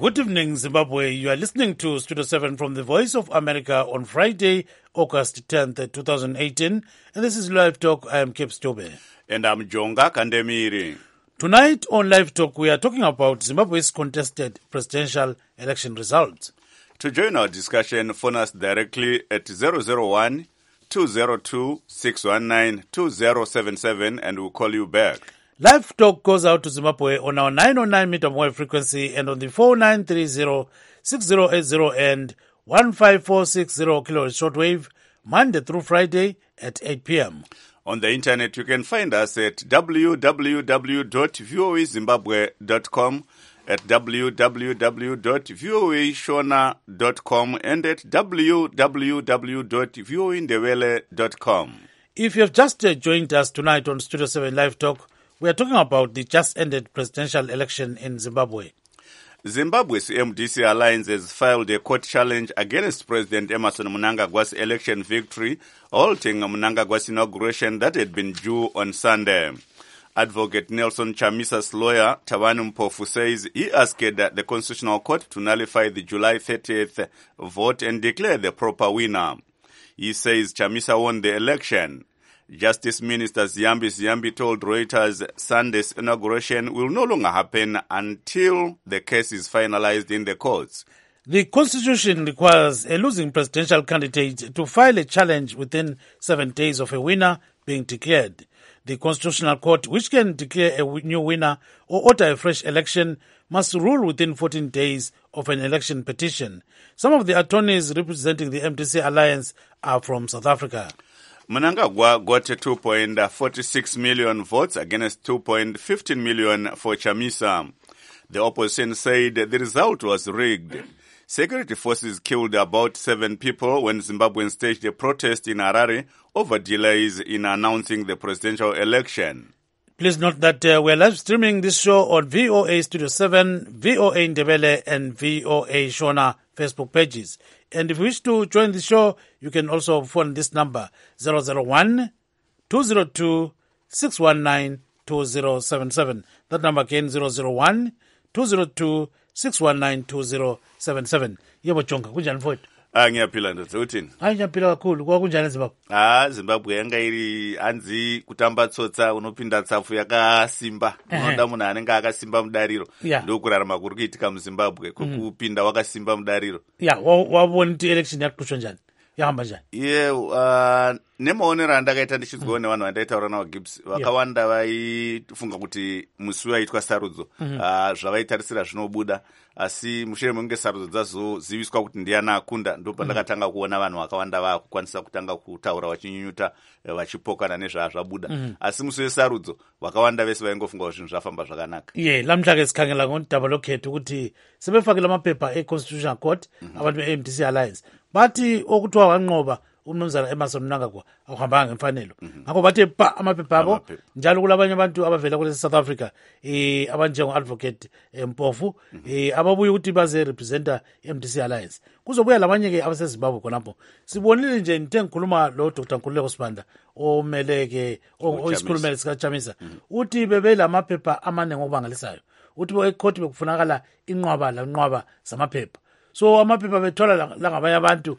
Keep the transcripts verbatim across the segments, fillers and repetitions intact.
Good evening, Zimbabwe. You are listening to Studio seven from the Voice of America on Friday, August tenth, twenty eighteen. And this is Live Talk. I am Kip Stobe. And I'm Jonga Kandemiri. Tonight on Live Talk, we are talking about Zimbabwe's contested presidential election results. To join our discussion, phone us directly at zero zero one, two zero two, six one nine, two zero seven seven and we'll call you back. Live Talk goes out to Zimbabwe on our nine oh nine meter wave frequency and on the four nine three zero, six zero eight zero and one five four six zero kilohertz shortwave, Monday through Friday at eight p.m. On the internet, you can find us at w w w dot voa zimbabwe dot com, at w w w dot voa shona dot com and at w w w dot voa ndebele dot com. If you have just uh, joined us tonight on Studio seven Live Talk, we are talking about the just-ended presidential election in Zimbabwe. Zimbabwe's M D C Alliance has filed a court challenge against President Emmerson Mnangagwa's election victory, halting Mnangagwa's inauguration that had been due on Sunday. Advocate Nelson Chamisa's lawyer, Tawani Mpofu, says he asked the Constitutional Court to nullify the July thirtieth vote and declare the proper winner. He says Chamisa won the election. Justice Minister Ziyambi Ziyambi told Reuters Sunday's inauguration will no longer happen until the case is finalized in the courts. The Constitution requires a losing presidential candidate to file a challenge within seven days of a winner being declared. The Constitutional Court, which can declare a new winner or order a fresh election, must rule within fourteen days of an election petition. Some of the attorneys representing the M D C Alliance are from South Africa. Mnangagwa got two point four six million votes against two point one five million for Chamisa. The opposition said the result was rigged. Security forces killed about seven people when Zimbabweans staged a protest in Harare over delays in announcing the presidential election. Please note that uh, we are live streaming this show on V O A Studio seven, V O A Ndebele, and V O A Shona Facebook pages. And if you wish to join the show, you can also phone this number, zero zero one, two zero two, six one nine, two zero seven seven. That number again, zero zero one, two zero two, six one nine, two zero seven seven. Yebo Jonga, kunjani mfowethu? Ah, ngiyaphila ndoda, uthini? Hayi ngiyaphila kakhulu, kwa kunjani eZimbabwe? Ah, Zimbabwe yanga iri hanzi kutamba tsotsa unopinda tsafu yakasimba. Unoda munhu anenge akasimba mudariro. Ndio kurarama kuri kuitika muZimbabwe, kukupinda wakasimba mudariro. Ya, wabona kuti election yakushwa njani? Yahamba njani? Ye, uh, nemaonero andakaita ndichidzwa nevanhu vandaitaura navo Gibbs, vakawanda vaifunga kuti musi waitwa sarudzo, uh, zvavaitarisira zvinobuda. Asi mushure mekunge sarudzo dzazoziviswa kuti ndiani akunda, ndo pandakatanga kuona vanhu vakawanda vakukwanisa kutanga kutaura vachinyunyuta vachipokana nezvazvabuda. Asi musi wesarudzo vakawanda vese vaingofunga kuti zvinhu zvafamba zvakanaka. Ye, lamhlanje sikhangela ngodaba lokhetho ukuthi sebefakile amaphepha e-Constitutional Court abantu be-M D C Alliance. Bathi okuthiwa wanqoba umnumzana Emmerson Mnangagwa akuhambanga ngemfanelo. Ngakho bathe pa amaphepha abo njalo kulabanye abantu abavela kule South Africa eh abanjengo advocate Mpofu eh ababuye ukuthi baze representa M D C Alliance. Kuzobuya labanye ke abaseZimbabwe khonapho. Sibonile nje ngithe ngikhuluma lo Doctor Nkululeko Sibanda omeleke oyisikhulumeli sika Chamisa. Uthi bebe lamaphepha amane ngobangalisayo. Uthi bo ecourt bekufunakala inqwaba la nqwaba zamaphepha. So amaphepha bethola la ngabanye abantu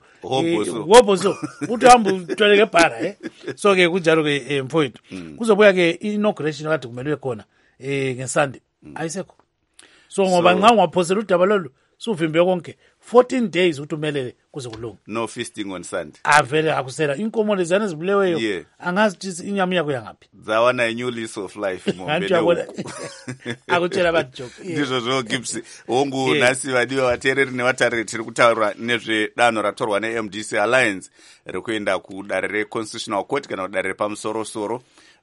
ngobozo uthi hamba uthwele ngebhara eh so ke kunjalo ke mfowethu kuzobuya ke inauguration kade kumelwe khona eh ngeSunday ayisekho so ngoba nxa ungaphosela udaba lolu suvimbe konke fourteen days uthi umelele kuze kulunga no feasting on Sunday avele akusela inkomo lezana zibuleweyo angazi ukuthi inyama yakho yangapi zawana a new lease of life ngombele akutshela abantu joke ndizvo zvo Gibbs hongu nasi vadiwa vateereri nevatariri tiri kutaura nezvedano ratorwa ne-M D C Alliance rekuenda kudare re-Constitutional Court kana kudare repamusoro-soro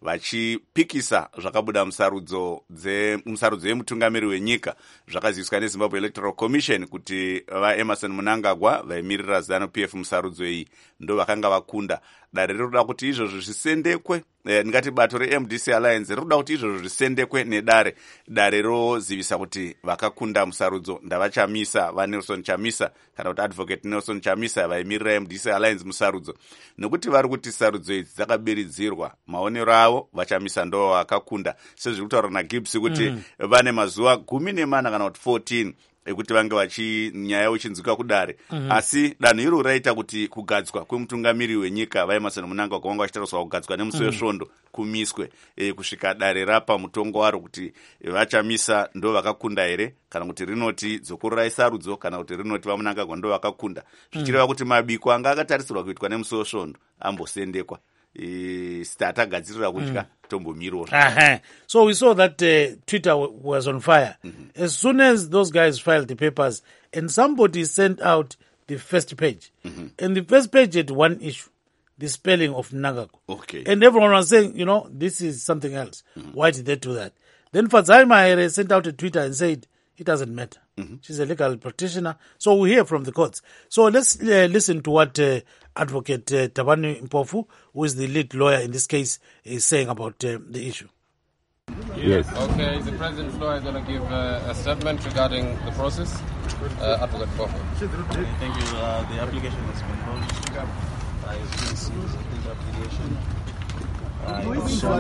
vachipikisa zvakabuda musarudzo musarudzo yemutungamiri wenyika zvakaziviswa neZimbabwe Electoral Commission kuti vaEmmerson Mnangagwa vaimirira ZANU-P F musarudzo iyi ndo vakanga vakunda. Dare rinoda kuti izvozvo zvisendekwe eh, ndingati bato re-M D C Alliance rinoda kuti izvozvo zvisendekwe nedare dare rozivisa kuti vakakunda musarudzo ndavachamisa vaNelson Chamisa kana kuti advocate Nelson Chamisa vaimirira M D C Alliance musarudzo nekuti vari kuti sarudzo idzi dzakabiridzirwa maonero avo vachamisa ndo vakakunda sezviri kutaura naGibbs kuti mm. vane mazuva gumi nemana kana kuti fourteen ekuti vange vachi nyaya uchinzwika kudare mm-hmm. asi danho iro raita kuti kugadzwa kwemutungamiri wenyika vaEmmerson Mnangagwa wanga vachitariswa kugadzwa nemusi wesvondo mm-hmm. kumiswe e, kusvika dare rapa mutongo waro kuti e, vachamisa ndo vakakunda here kana kuti rinoti dzokorora isarudzo kana kuti rinoti vaMnangagwa ndo vakakunda zvichireva mm-hmm. kuti mabiko anga akatarisirwa kuitwa nemusi wesvondo ambosendekwa e, sita atagadzirira kutya mm-hmm. Uh-huh. So we saw that uh, Twitter w- was on fire. Mm-hmm. As soon as those guys filed the papers and somebody sent out the first page, mm-hmm. and the first page had one issue, the spelling of Mnangagwa. Okay. And everyone was saying, you know, this is something else. Mm-hmm. Why did they do that? Then Fadzai Mahere sent out a Twitter and said, it doesn't matter. Mm-hmm. She's a legal practitioner. So we hear from the courts. So let's uh, listen to what uh, Advocate uh, Thabani Mpofu, who is the lead lawyer in this case, is saying about uh, the issue. Yes. Okay, the President's lawyer is going to give uh, a statement regarding the process. Uh, Advocate Mpofu. Thank you. Uh, the application has been launched. I received the application. Okay,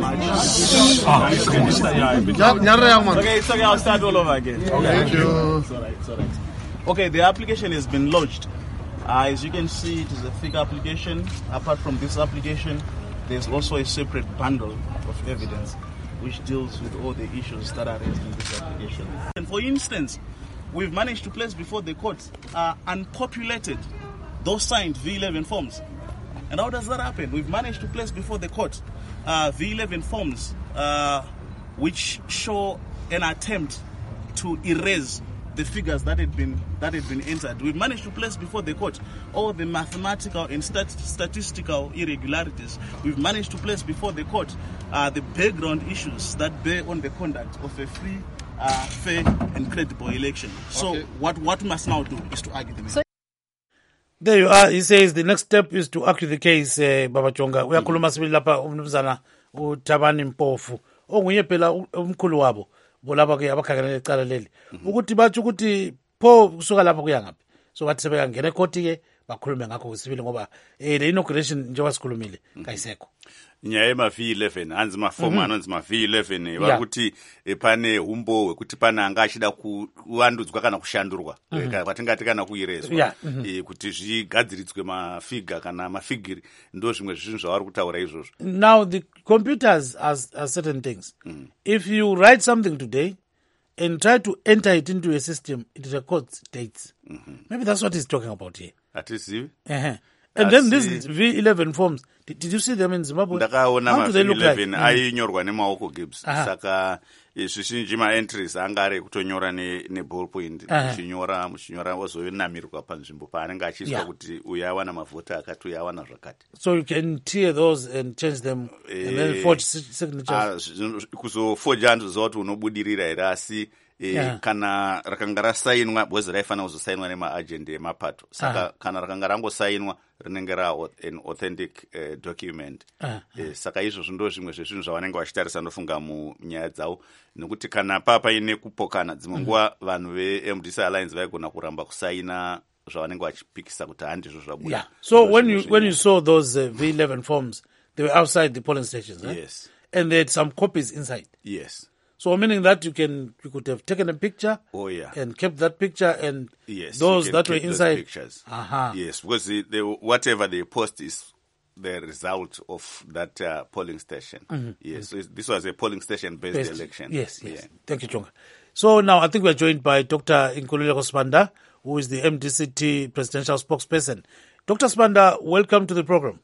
it's okay. I'll start all over again. Okay. Thank you. It's all right. It's all right. Okay, the application has been lodged. Uh, as you can see, it is a thick application. Apart from this application, there's also a separate bundle of evidence which deals with all the issues that are raised in this application. And for instance, we've managed to place before the court uh, unpopulated, those signed V eleven forms. And how does that happen? We've managed to place before the court uh, V eleven forms uh, which show an attempt to erase the figures that had been that had been entered. We've managed to place before the court all the mathematical and stat- statistical irregularities. We've managed to place before the court uh, the background issues that bear on the conduct of a free, uh, fair, and credible election. So okay. what what we must now do is to argue the matter. There you are. He says the next step is to argue the case. Uh, Baba Chonga, we are kuluma sibili lapha umnumzana uThabani Mpofu. Onguye phela umkhulu wabo. Bolaba ke abakhangelele icala leli. Ukuthi bathi ukuthi pho kusuka lapha kuya ngaphi. So bathi sebeka ngene court ke bakhulume ngakho kusibili ngoba eh le inauguration njengoba sikhulumile kayisekho. Nyaya yema-V eleven hanzi mafomu anonzi ma-V eleven vakuti pane umbo wekuti pana anga achida kuvandudzwa kana kushandurwa patingati kana kuirezwa kuti zvigadziridzwe mafiga kana mafigiri ndo zvimwe zvinhu zvavari kutaura izvozvo. Now the computers are, are certain things. Mm. If you write something today and try to enter it into a system, it records dates. Mm-hmm. Maybe that's what he's talking about here. Atisivi? Uh-huh. And then these V eleven forms, did, did you see them in Zimbabwe? Ndakaona ma-V eleven like? Ainyorwa nemaoko Gibbs. Saka zvizhinji ma-entries anga ari kutonyora ne-ballpoint. Muchinyora, muchinyora wazonamirwa panzvimbo paanenge achiiswa kuti uyu awana mavhota akati uyu awana zvakati. So you can tear those and change them and then forge signatures? Kuzoforge handizoziva kuti unobudirira here asi Yeah. kana rakanga rasainwa bwezi raifana kuzosainwa nemaagende emapato saka uh-huh. kana rakanga rangosainwa rinenge ra an authentic uh, document uh-huh. e, saka izvozvo ndo zvimwe zvezvinhu zvavanenge vachitarisa ndofunga munyaya dzavo nekuti kana papa ine kupokana dzimwe nguva mm-hmm. vanhu veM D C Alliance vaigona kuramba kusaina zvavanenge vachipikisa kuti handizvo zvabuda. Yeah. So when you when you saw those uh, V eleven forms, they were outside the polling stations, right? Yes. And they had some copies inside. Yes. So meaning that you can you could have taken a picture, oh yeah, and kept that picture, and yes, those that were inside pictures. Uh-huh. Yes, because the, the, whatever they post is the result of that uh, polling station. Mm-hmm. Yes, so this was a polling station based Best. election. Yes, yes. Yeah. Thank you, Chonga. So now I think we are joined by Doctor Nkululeko Sibanda, who is the M D C T presidential spokesperson. Doctor Sibanda, welcome to the program.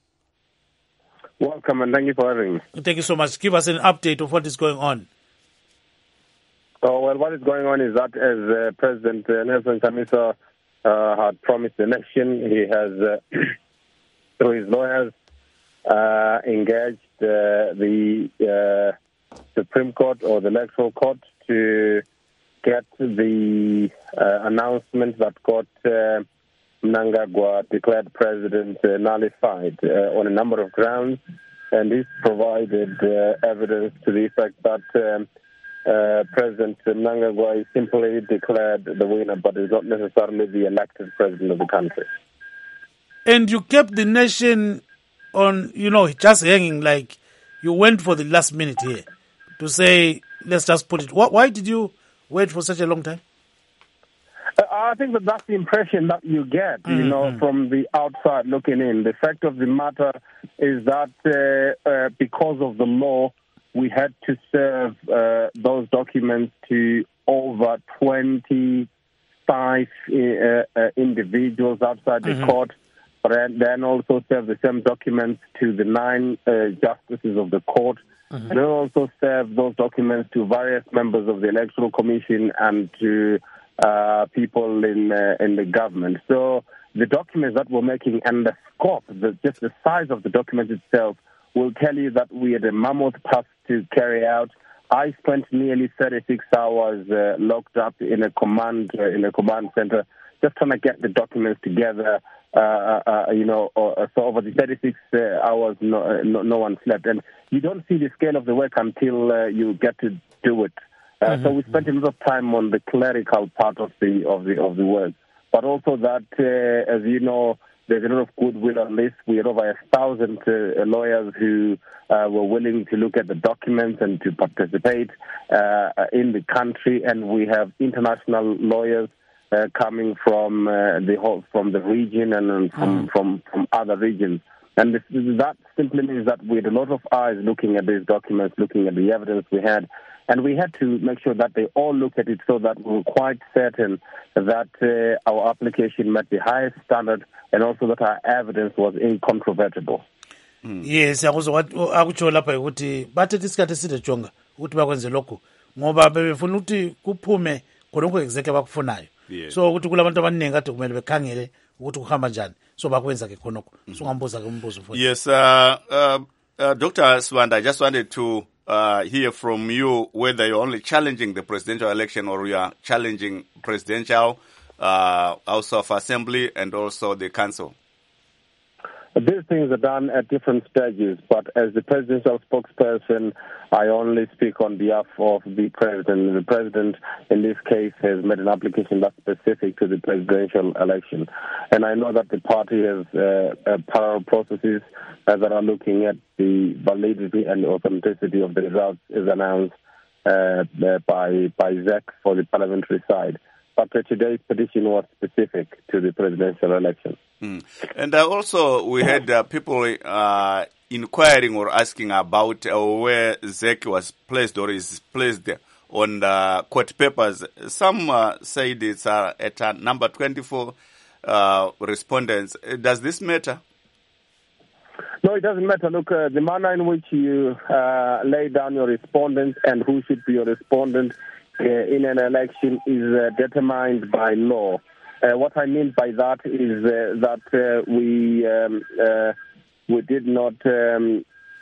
Welcome, and thank you for having me. Thank you so much. Give us an update of what is going on. Oh, well, what is going on is that as uh, President uh, Nelson Chamisa uh, had promised the nation, he has, uh, through his lawyers, uh, engaged uh, the uh, Supreme Court or the Electoral Court to get the uh, announcement that got uh, Mnangagwa declared president uh, nullified uh, on a number of grounds, and this provided uh, evidence to the effect that um, Uh, President Mnangagwa is simply declared the winner, but is not necessarily the elected president of the country. And you kept the nation on, you know, just hanging, like you went for the last minute here to say, let's just put it. Why did you wait for such a long time? I think that that's the impression that you get, mm-hmm. you know, from the outside looking in. The fact of the matter is that uh, uh, because of the law, we had to serve uh, those documents to over twenty-five uh, uh, individuals outside mm-hmm. the court, but then also serve the same documents to the nine uh, justices of the court, mm-hmm. and then also serve those documents to various members of the Electoral Commission and to uh, people in uh, in the government. So the documents that we're making and the scope, the, just the size of the document itself, will tell you that we had a mammoth task to carry out. I spent nearly thirty-six hours uh, locked up in a command uh, in a command center, just trying to get the documents together. Uh, uh, you know, uh, so over the thirty-six uh, hours, no, uh, no, no one slept, and you don't see the scale of the work until uh, you get to do it. Uh, mm-hmm. So we spent a lot of time on the clerical part of the of the of the work, but also that, uh, as you know, there's a lot of goodwill on this. We had over a thousand uh, lawyers who uh, were willing to look at the documents and to participate uh, in the country, and we have international lawyers uh, coming from uh, the whole, from the region and from, mm. from from other regions. And this, that simply means that we had a lot of eyes looking at these documents, looking at the evidence we had. And we had to make sure that they all looked at it so that we were quite certain that uh, our application met the highest standard and also that our evidence was incontrovertible. Mm. Yes, akutsho lapha ukuthi bathethe isikhathi eside jonga ukuthi bakwenze lokho ngoba bebefuna ukuthi kuphume khonokho exactly abakufunayo. So ukuthi kulabantu abaningi kade kumele bekhangele ukuthi kuhamba njani. So bakwenza ke khonokho. So ngambuza ke umbuzo futhi. Yes, uh, uh, uh, Doctor Sibanda, I just wanted to Uh, hear from you whether you're only challenging the presidential election or you are challenging presidential, uh, House of Assembly, and also the council. These things are done at different stages, but as the presidential spokesperson, I only speak on behalf of the president. The president, in this case, has made an application that's specific to the presidential election. And I know that the party has uh, uh, parallel processes uh, that are looking at the validity and authenticity of the results as announced uh, by, by Z E C for the parliamentary side. But uh, today's petition was specific to the presidential election. Mm. And uh, also we had uh, people uh, inquiring or asking about uh, where Z E C was placed or is placed on the court papers. Some uh, said it's uh, at uh, number twenty-four uh, respondents. Does this matter? No, it doesn't matter. Look, uh, the manner in which you uh, lay down your respondents and who should be your respondent uh, in an election is uh, determined by law. Uh, what I mean by that is uh, that uh, we um, uh, we did not um,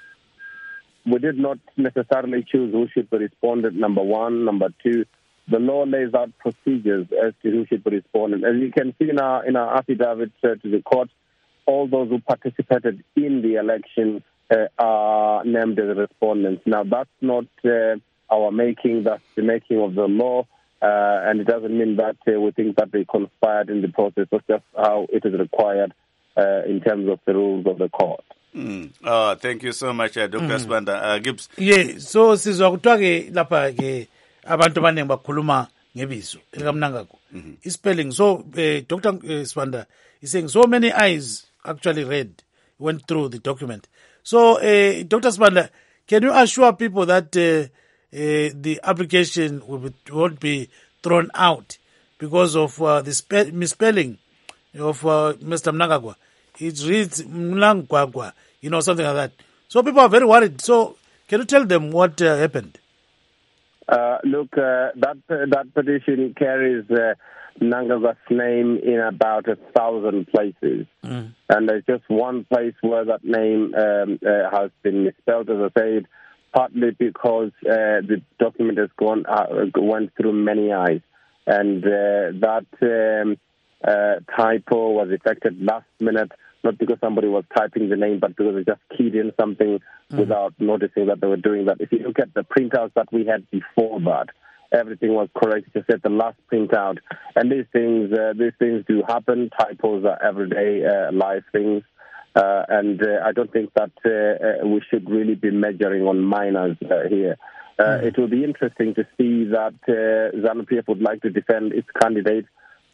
we did not necessarily choose who should be respondent. Number one, number two, the law lays out procedures as to who should be respondent. As you can see in our in our affidavit uh, to the court, all those who participated in the election uh, are named as respondents. Now, that's not uh, our making; that's the making of the law. Uh, and it doesn't mean that uh, we think that they conspired in the process. That's just how it is required uh, in terms of the rules of the court. Mm. Oh, thank you so much, uh, Doctor Mm. Sibanda. Uh, Gibbs. Yeah, so sizwa kuthiwa ke lapha ke abantu abaningi bakhuluma ngebizo elikamnangagwa. I-spelling. So uh, Doctor Sibanda is saying so many eyes actually read, went through the document. So uh, Doctor Sibanda, can you assure people that uh, Uh, the application will be, won't be thrown out because of uh, the spe- misspelling of uh, Mister Mnangagwa? It reads Mnangagwa, you know, something like that. So people are very worried. So can you tell them what uh, happened? Uh, look, uh, that uh, that petition carries uh, Mnangagwa's name in about a thousand places. Mm. And there's just one place where that name um, uh, has been misspelled, as I said, partly because uh, the document has gone uh, went through many eyes, and uh, that um, uh, typo was effected last minute, not because somebody was typing the name, but because they just keyed in something mm. without noticing that they were doing that. If you look at the printouts that we had before that, everything was correct. Just at the last printout, and these things uh, these things do happen. Typos are everyday uh, life things. Uh, and uh, I don't think that uh, uh, we should really be measuring on minors uh, here. Uh, mm. It will be interesting to see that uh, ZANU-P F would like to defend its candidate,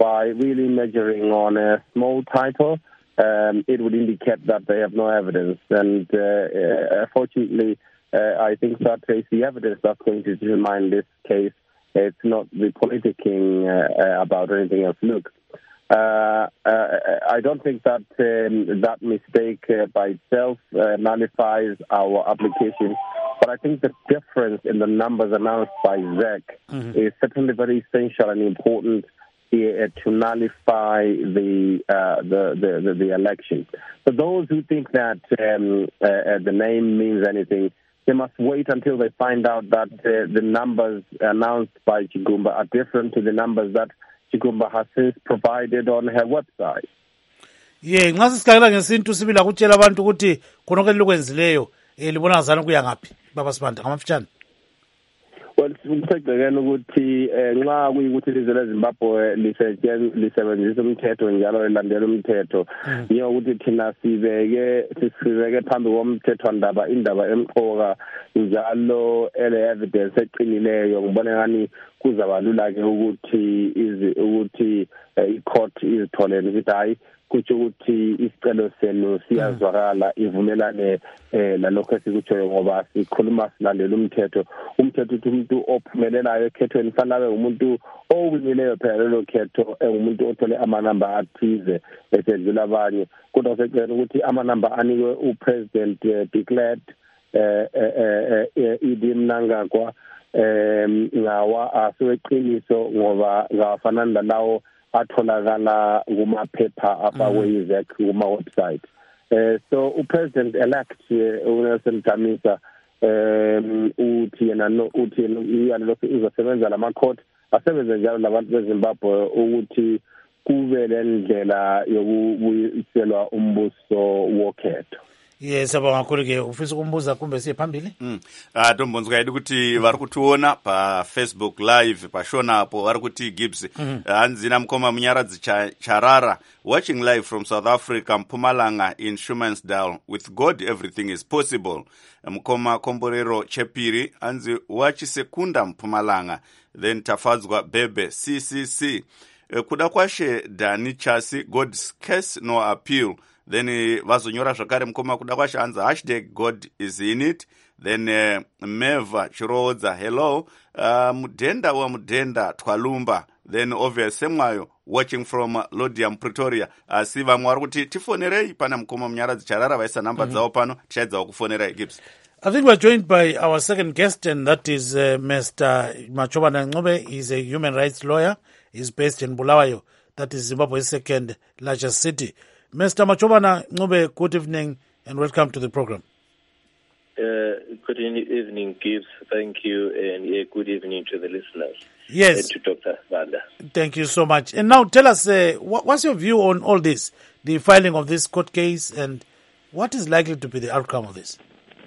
by really measuring on a small title, um, it would indicate that they have no evidence. And uh, uh, fortunately, uh, I think that is the evidence that's going to determine this case. It's not the politicking uh, uh, about anything else. Look, uh, uh, I don't think that um, that mistake uh, by itself uh, nullifies our application. But I think the difference in the numbers announced by Z E C mm-hmm. is certainly very essential and important uh, to nullify the, uh, the, the, the the election. For those who think that um, uh, the name means anything, they must wait until they find out that uh, the numbers announced by Chigumba are different to the numbers that Chigumba has since provided on her website. Yeah, nxa sisikakela ngesintu sibila kutshela abantu ukuthi khonke lokwenzileyo eh libona ngazana kuya ngaphi baba Sibanda ngamafitshane. Well, umthethekene ukuthi nxa kuyikuthi ilizwe leZimbabwe lisebenzisa umthetho njalo elandela umthetho yiyo ukuthi thina sibeke sisibeke phambi komthethwandaba indaba emqoka njalo ele evidence eqinileyo ngibona ngani kuzabalula ke ukuthi izi ukuthi icourt izitholene ukuthi hayi kuthi ukuthi isicelo senu siyazwakala ivumelane eh lalokho esikutshoyo ngoba sikhuluma silandela umthetho umthetho uthi umuntu ophumelelayo ekhethweni fanele umuntu owinileyo phela lo khetho engumuntu othole amanamba athize esedlula abanye kodwa secela ukuthi amanamba anikwe upresident declared eh eh Idi Mnangagwa em ngawa asiweqiniso ngoba ngafanana lawo atholakala kumaphepha afakwe yiZEC kuma website. Eh so upresident elect uNelson Chamisa um uthi yena no uthi yena lokho uzosebenza lama court asebenze njalo labantu beZimbabwe ukuthi kube lendlela yokubuyiselwa umbuso wokhetho. Yes, abangakho ke ufisa ukumbuza kumbe siye phambili? Mm. Ah Ntombonzi kayidi ukuthi vari kutiona pa Facebook live pashona apo vari kuti Gibbs hanzina mkoma Munyaradzi Charara watching live from South Africa Mpumalanga in Shumansdal. With God everything is possible. Mkoma Komborero Chepiri hanzi wachi sekunda Mpumalanga then tafadzwa Bebe C C C kuda kwashe Dani Chasi God's case no appeal. Then vazonyora zvakare mukoma kuda kwashe hanza hashtag God is in it. Then uh, Meva Chirodza hello uh, mudenda wa mudenda twalumba. Then obvious semwayo watching from uh, Lodium Pretoria asi vamwe vari kuti tifonerei pana mukoma Munyaradzi Charara vaisa namba dzavo pano tichaedzawo kufonerai Gibbs. I think we're joined by our second guest, and that is uh, Mister Machobana Ncube. He's a human rights lawyer. He's based in Bulawayo. That is Zimbabwe's second largest city. Mister Machobana Ncube, good evening and welcome to the program. Uh, good evening, Gibbs. Thank you, and uh, good evening to the listeners. Yes. And to Doctor Vanda. Thank you so much. And now tell us, uh, what, what's your view on all this, the filing of this court case, and what is likely to be the outcome of this?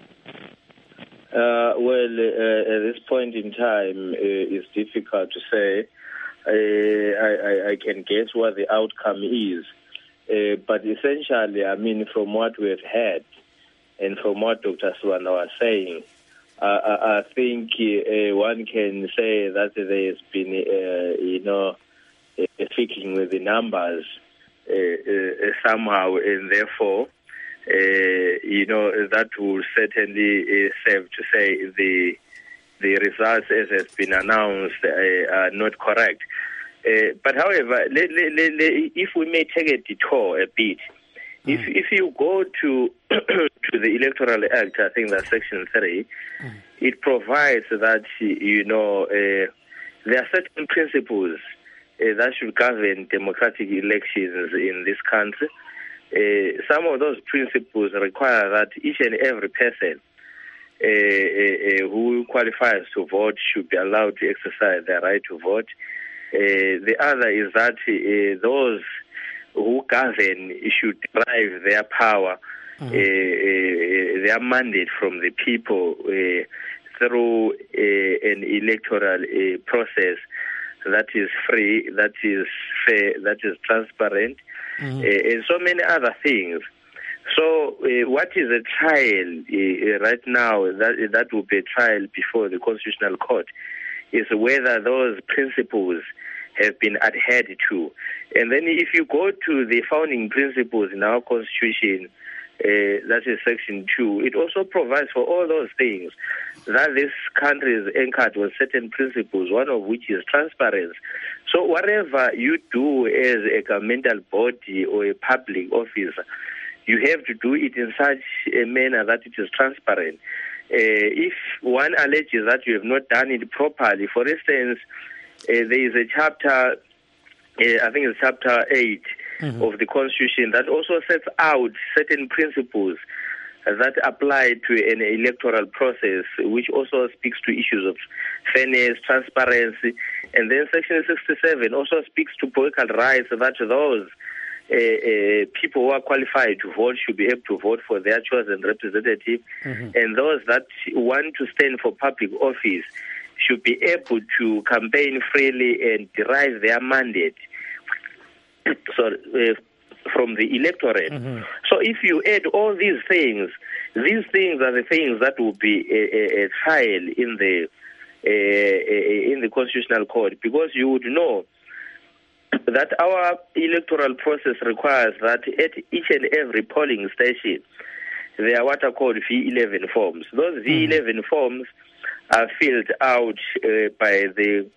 Uh, well, uh, at this point in time, uh, it's difficult to say. Uh, I, I, I can guess what the outcome is. Uh, but essentially, I mean, from what we've heard and from what Doctor Sibanda was saying, uh, I, I think uh, one can say that there's been, uh, you know, uh, fiddling with the numbers uh, uh, somehow, and therefore, Uh, you know, that will certainly uh, serve to say the the results as has been announced uh, are not correct. Uh, but however, le, le, le, le, if we may take a detour a bit, mm. if if you go to to the Electoral Act, I think that's Section three, mm. it provides that, you know, uh, there are certain principles uh, that should govern democratic elections in this country. Uh, some of those principles require that each and every person uh, uh, uh, who qualifies to vote should be allowed to exercise their right to vote. Uh, the other is that uh, those who govern should derive their power, mm-hmm. uh, uh, their mandate from the people uh, through uh, an electoral uh, process that is free, that is fair, that is transparent, mm-hmm. uh, and so many other things. So uh, what is a trial uh, right now, that that will be a trial before the Constitutional Court, is whether those principles have been adhered to. And then if you go to the founding principles in our Constitution, uh, that is Section two, it also provides for all those things, that this country is anchored with certain principles, one of which is transparency. So whatever you do as a governmental body or a public officer, you have to do it in such a manner that it is transparent. Uh, if one alleges that you have not done it properly, for instance, uh, there is a chapter, uh, I think it's chapter eight mm-hmm. of the Constitution, that also sets out certain principles that apply to an electoral process, which also speaks to issues of fairness, transparency. And then Section sixty-seven also speaks to political rights, that those uh, uh, people who are qualified to vote should be able to vote for their chosen representative. Mm-hmm. And those that want to stand for public office should be able to campaign freely and derive their mandate so, uh, from the electorate. Mm-hmm. So if you add all these things, these things are the things that will be a, a, a trial in the uh, in the Constitutional Court, because you would know that our electoral process requires that at each and every polling station there are what are called V eleven forms. Those V eleven mm. forms are filled out uh, by the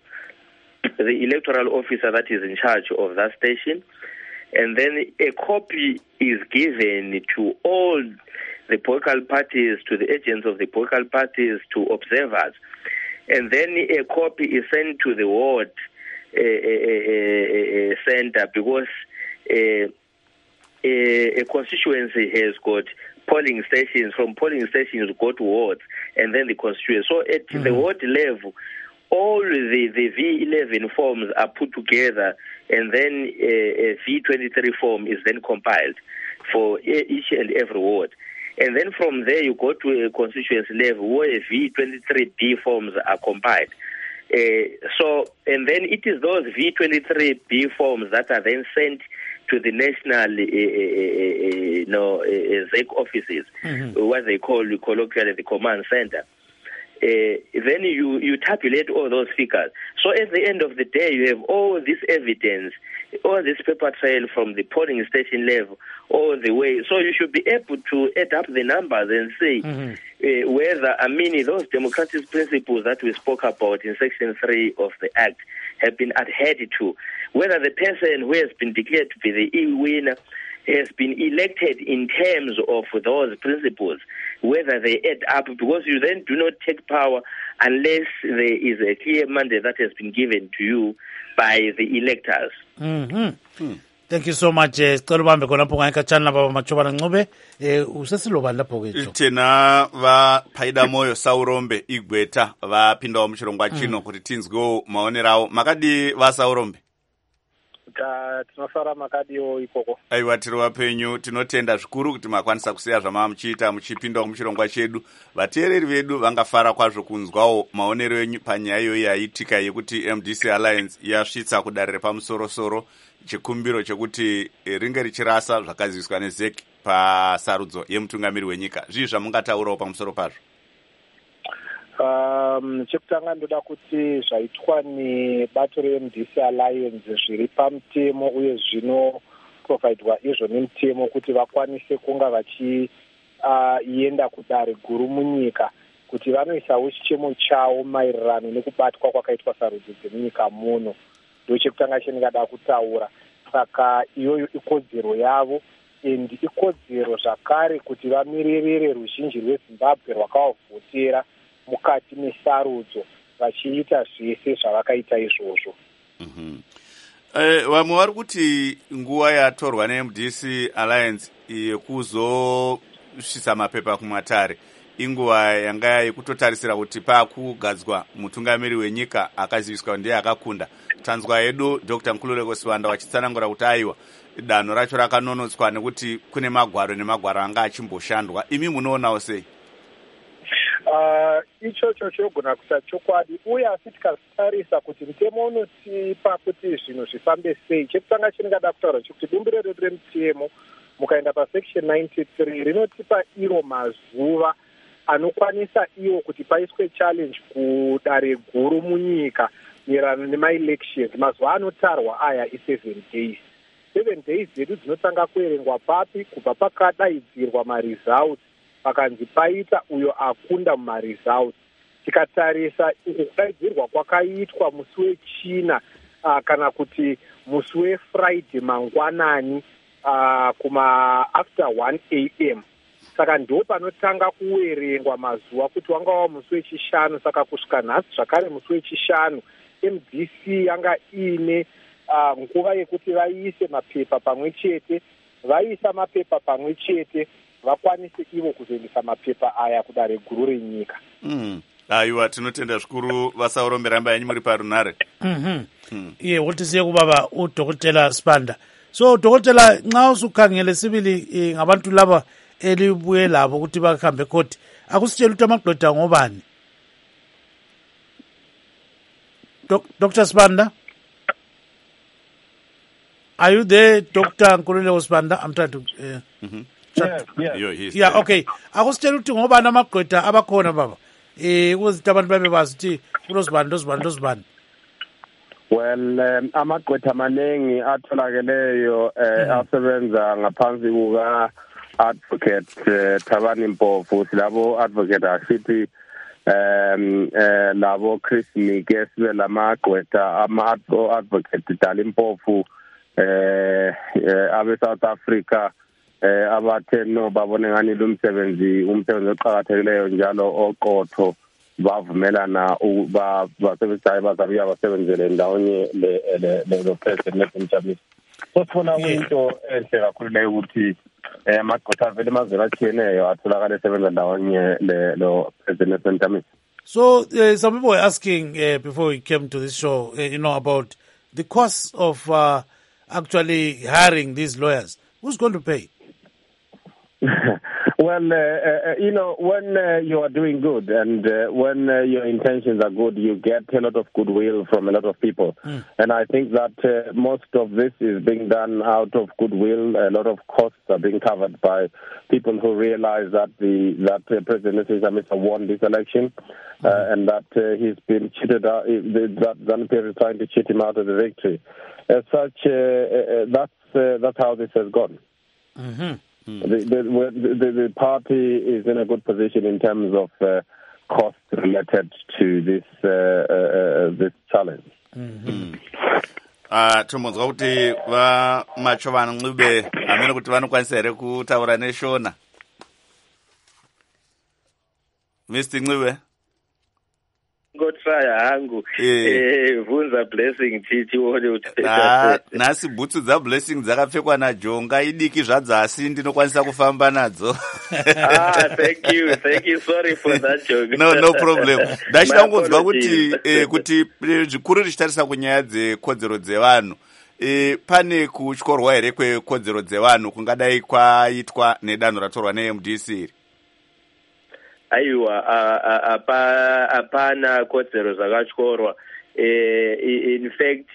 the electoral officer that is in charge of that station, and then a copy is given to all the political parties, to the agents of the political parties, to observers, and then a copy is sent to the ward uh, uh, uh, center, because uh, a, a constituency has got polling stations. From polling stations, go to wards, and then the constituency. So at mm-hmm. the ward level, all the, the V eleven forms are put together, and then a, a V twenty-three form is then compiled for each and every ward. And then from there, you go to a constituency level where V twenty-three B forms are compiled. Uh, so, and then it is those V twenty-three B forms that are then sent to the national, uh, uh, uh, you know, uh, Z E C offices, mm-hmm. what they call colloquially the command center. Uh, then you, you tabulate all those figures. So at the end of the day, you have all this evidence, all this paper trail from the polling station level all the way. So you should be able to add up the numbers and say mm-hmm. uh, whether, I mean, those democratic principles that we spoke about in Section three of the Act have been adhered to, whether the person who has been declared to be the e-winner has been elected in terms of those principles, whether they add up, because you then do not take power unless there is a clear mandate that has been given to you by the electors. Mm-hmm. Hmm. Thank you so much. Sicela ubambe khona lapho ngayikhatshana baba Machobana Ncube. Eh usesilobani lapho kethu. Tena va Phaida Moyo Saurombe Igweta vapindawo muchirongwa chino kuti tinzwewo maonerawo. Makadi va Saurombe. Ta tinosara makadiwo ikoko. Aiwa tiri wapenyu tinotenda zvikuru kuti makwanisa kusiya zvama muchiita muchipindawo muchirongwa chedu. Vateereri vedu vangafara kwazvo kunzwawo maonero enyu panyaya iyoyi yaitika yekuti M D C Alliance yasvitsa kudarire pamusoro-soro chikumbiro chekuti ringe richirasa zvakaziviswa ne Z E C pasarudzo yemutungamiri wenyika. Zvii zvamungataurawo pamusoro pazvo? Um, chekutanga ndoda kuti zvaitwa nebato re-M D C Alliance zviri pamutemo uye zvino providwa izvo nemutemo kuti vakwanise kunga vachienda uh, kudare guru munyika, kuti vanoisawo chichemo chavo maererano nekubatwa kwakaitwa sarudzo dzemunyika muno. Ndo chekutanga chendingada kutaura. Saka iyoyo ikodzero yavo, and ikodzero zvakare kuti vamirerere ruzhinji rweZimbabwe rwakavavhotera mukati mesarudzo vachiita zvese zvavakaita izvozvo. Mm-hmm. Eh, vamwe vari kuti nguva yatorwa ne-M D C Alliance yekuzosvisa mapepa kumatare inguva yanga yekutotarisira kuti pakugadzwa mutungamiri wenyika akaziviswa ndiye akakunda. Tanzwa yedu Doctor Nkululeko Sibanda wachitsanangura kuti aiwa danho racho rakanonotswa nekuti kune magwaro nemagwaro anga achimboshandwa. Imi munoonawo sei? Uh, ichocho chogona kuita chokwadi, uye asi tikatarisa kuti mutemo unotipa kuti zvinhu zvifambe sei. Chekutanga chendingada kutaura chekuti bumbiro redu remutemo mukaenda pasection ninety-three rinotipa iro mazuva anokwanisa iwo kuti paiswe challenge kudare guru munyika maererano nemaelections mazuva anotarwa aya i-seven days seven days dzedu dzinotanga kuverengwa papi kubva pakadaidzirwa maresults pakanzi paita uyo akunda mumaresults. Tikatarisa kudaidzirwa kwakaitwa musi wechina uh, kana kuti musi wefriday mangwanani uh, kuma after one a m saka ndo panotanga kuverengwa mazuva kuti wanga wava musi wechishanu. Saka kusvika nhasi zvakare musi wechishanu M D C yanga ine uh, nguva yekuti vaise mapepa pamwe chete, vaisa mapepa pamwe chete vakwanise ivo kuzoendesa mapepa aya kudare guru renyika. mm. Aiwa, tinotenda zvikuru vasaurombe ramba yanyu muri parunare. Mhm. Mm. Iye wotisiye kubaba udokotela Sibanda. So dokotela nxa usukhangele sibili e, ngabantu laba elibuye labo ukuthi bakhambe court. Akusitshela ukuthi amagqwetha ngobani? Doctor Sibanda? Are you there, Doctor Nkululeko Sibanda? I'm trying to uh, Mhm. Yes, yes. Yo, he's Yeah, there. okay. Akusitshela ukuthi ngobani amagqwetha abakhona baba. Eh ukuzithi abantu babe bazi ukuthi kulosibani losibani losibani. Well, um, amagqwetha manengi atholakeleyo eh, asebenza ngaphansi kuka advocate uh, Thabani Mpofu, silabo advocate asithi um eh labo Chris Mike sibe lamagqwetha ama advocate Dali Mpofu eh abe South Africa eh abathe no babone ngani lo msebenzi umsebenzi oqhakathekileyo njalo oqotho bavumelana uba basebenzayo bazabuya basebenzele ndawonye le le lo president Mthamisi. So sifuna into enhle kakhulu leyo ukuthi eh amagqwetha vele mazela atshiyeneyo atholakala esebenza ndawonye le lo president Mthamisi. So uh, some people were asking uh, before we came to this show, uh, you know, about the cost of uh, actually hiring these lawyers. Who's going to pay? Well, uh, uh, you know, when uh, you are doing good and uh, when uh, your intentions are good, you get a lot of goodwill from a lot of people. Mm. And I think that uh, most of this is being done out of goodwill. A lot of costs are being covered by people who realize that the that uh, President Mthamisi won this election uh, mm. and that uh, he's been cheated out, that ZANU-P F is trying to cheat him out of the victory. As such, uh, uh, that's, uh, that's how this has gone. Mm-hmm. The, the, the, the party is in a good position in terms of uh, costs related to this uh, uh, this challenge. Mm-hmm. Ah, tombonzwa kuti va macho vanongube amene kuti vanokwanisa here kutaura neshona. Mister Ncube. Ngotraya hangu eh vunza blessing titi wone kuti ah nasi butsu dza blessing dzakapfekwa na Jonga idiki zvadzasi ndinokwanisa kufamba nadzo. Ah, thank you, thank you, sorry for that joke. No, no problem. Ndachitangozwa kuti eh kuti zvikuru richitarisa kunyaya dzekodzero dzevanhu. E, pane kutyorwa here kwekodzero dzevanhu kungadai kwaitwa nedanho ratorwa ne-M D C. Aiwa hapana kodzero dzakatyorwa. In fact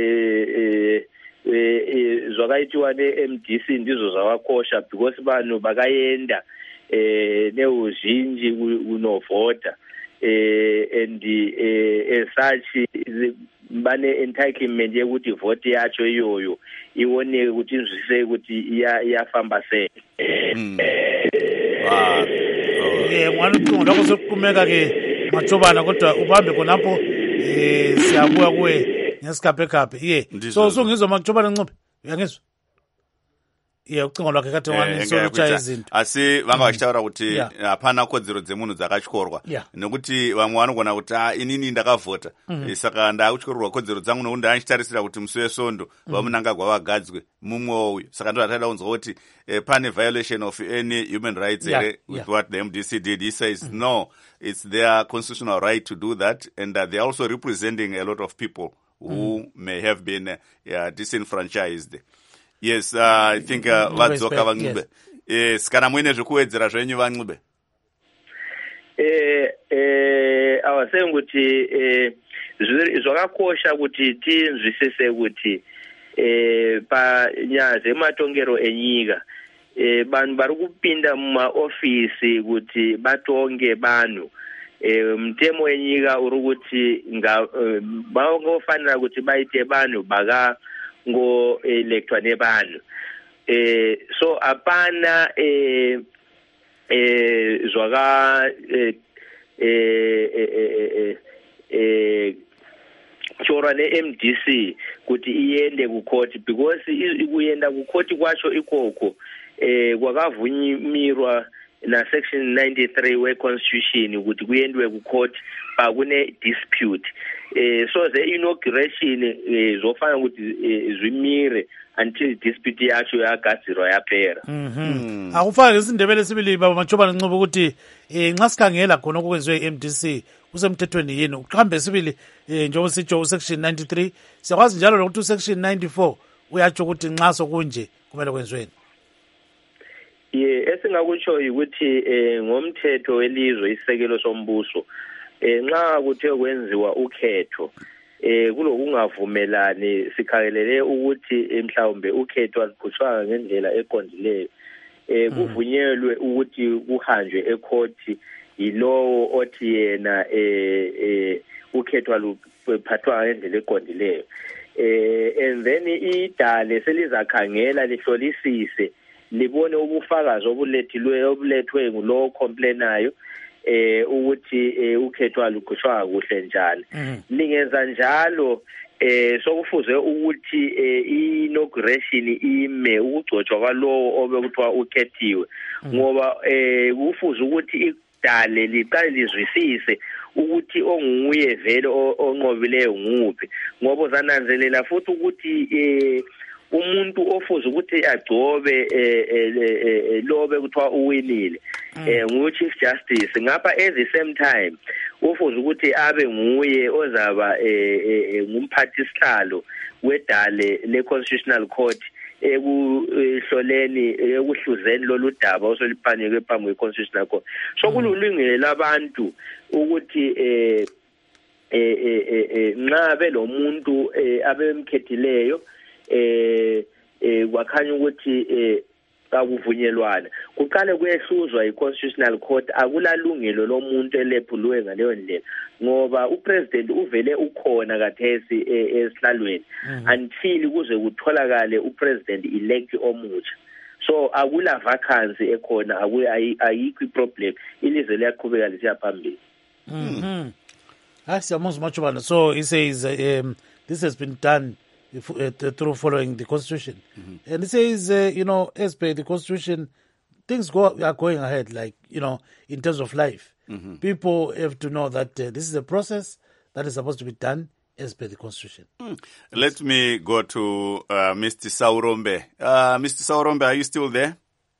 zvakaitiwa ne-M D C ndizvo zvakakosha because vanhu vakaenda neuzhinji kunovhota and as such vane entitlement yekuti vote yacho iyoyo ioneke kuti inzwisise kuti yafamba sei. Eh mwana ucingo lakho sokuqhumeka ke Matshobana kodwa ubambe khonapho eh siyabuya kuwe ngesikhape khaphe iye so sungizwa Matshobana Ncube uyangizwa iye ucingo lwakhe kade wani sokuchaya izinto asi vanga vachitaura kuti hapana kodzero dzemunhu dzakatyorwa nekuti vamwe vanogona kuti ah inini ndakavhota saka ndakutyorwa kodzero dzangu nokuti ndachitarisira kuti musi wesondo vamunangagwa vagadzwe mumwe uyu saka ndo ataida kunzwa kuti pane violation of any human rights here with what the M D C did. He says no, it's their constitutional right to do that, and uh, they are also representing a lot of people who mm. may have been uh, disenfranchised. Yes, uh, I think vadzoka uh, vaNcube. Yes, kana muine zvekuwedzera zvenyu vaNcube. Eh eh awasenge kuti eh zvakakosha kuti tinzwisise kuti eh pa nyaya dzematongero enyika eh vanhu vari kupinda mumaofisi kuti batonge vanhu eh mtemo wenyika uri ukuthi nga baongofanira ukuthi bayite bantu baka ngo electwa nebantu eh so apana eh eh zwaka eh eh eh chora ne M D C kuti iyende ku court because ikuyenda ku court kwacho ikoko eh kwakavunyimirwa na section ninety-three we constitution ukuthi kuyendwe ku court ba kune dispute eh so the inauguration eh zofana ukuthi zwimire until dispute yacho yagadzirwa yaphera. Mhm. Akufana isindebele sibili baba Machobane Ncube ukuthi eh nxa sikhangela khona okwenziwe e-M D C kusemthethweni yini uqhambe sibili eh njengoba sijo section ninety-three siyakwazi njalo lokuthi section ninety-four uyatsho ukuthi nxa sokunje kumele kwenziweni. Ye esingakutsho ukuthi eh ngomthetho welizwe isekelo sombuso eh nxa kuthe kwenziwa ukhetho eh kulokungavumelani sikhalele ukuthi mhlawumbe ukhetho aliqhutshwa ngendlela eqondileyo eh kuvunyelwe ukuthi kuhanjwe ecourt yilowo othi yena eh eh ukhetho luphathwa ngendlela eqondileyo eh and then idale selizakhangela lihlolisise libone ubufakazi obulethilwe obulethwe ngulo complainayo eh ukuthi ukhetho aluqhutshwa kuhle njalo lingenza njalo eh sokufuze ukuthi inauguration ime ukugcotshwa kwalowo obekuthiwa ukhethiwe ngoba eh kufuze ukuthi idale liqale lizwisise ukuthi onguye vele onqobileyo nguphi ngoba uzananzelela futhi ukuthi eh umuntu ofuze ukuthi agcobe lobe kuthiwa uwinile eh ngu chief justice ngapha at the same time ufuze ukuthi abe nguye ozaba ngumphathi sihlalo wedale le constitutional court ekuhloleni ekuhluzeni lolu daba osoliphanyeke phambi kwe constitutional court so kululungile labantu ukuthi eh eh nxa belomuntu abemkhethileyo eh eh wakhanya ukuthi eh akuvunyelwana kuqale kuyehluzwa i-constitutional court akulalungelo lomuntu elephulwe ngaleyo ndlela ngoba upresident uvele ukhona kathesi esihlalweni until kuze kutholakale upresident elect omutsha so akula vacancy ekhona ayikho iproblem ilizwe liyaqhubeka lisiya phambili. Mhm. Asiyamuzwa Machobane. So he says um, this has been done Uh, through following the constitution, mm-hmm. and it says, uh, you know, as per the constitution, things go are going ahead. Like you know, in terms of life, mm-hmm. people have to know that uh, this is a process that is supposed to be done as per the constitution. Mm. Let me go to uh, Mister Saurombe. Uh, Mister Saurombe, are you still there?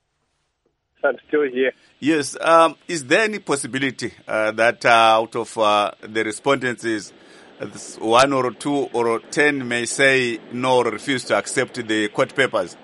I'm still here. Yes. Um, is there any possibility uh, that uh, out of uh, the respondents is one or two or ten may say no or refuse to accept the court papers?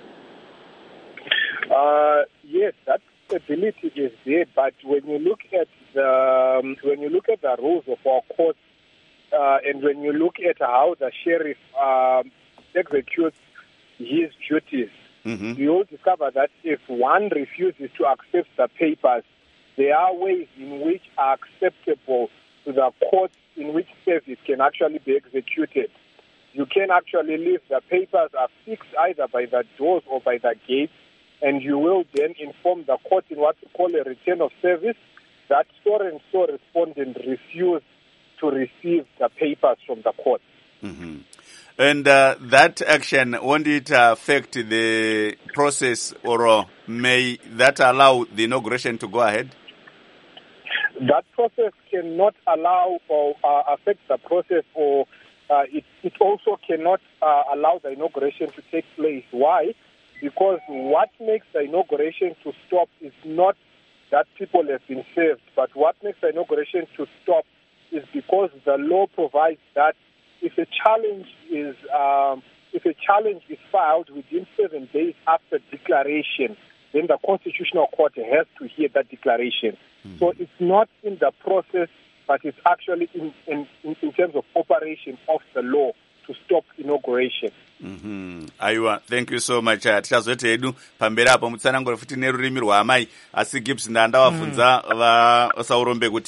Uh, yes, that ability is there. But when you look at the um, when you look at the rules of our courts, uh, and when you look at how the sheriff um, executes his duties, mm-hmm. you will discover that if one refuses to accept the papers, there are ways in which are acceptable to the court in which service can actually be executed. You can actually leave the papers are fixed either by the doors or by the gates, and you will then inform the court in what we call a return of service that so and so respondent refused to receive the papers from the court. Mm-hmm. And uh, that action, won't it affect the process, or may that allow the inauguration to go ahead? That process cannot allow or uh, affect the process, or uh, it, it also cannot uh, allow the inauguration to take place. Why? Because what makes the inauguration to stop is not that people have been served, but what makes the inauguration to stop is because the law provides that if a challenge is um, if a challenge is filed within seven days after declaration, then the Constitutional Court has to hear that declaration. Mm-hmm. So it's not in the process, but it's actually in, in, in terms of operation of the law to stop inauguration. Mm-hmm. Aiwa, thank you so much. Tichazote edu pambera apo mutsanangura futi nerurimi rwamai asi Gibbs ndanda wafunza va Saurombe kuti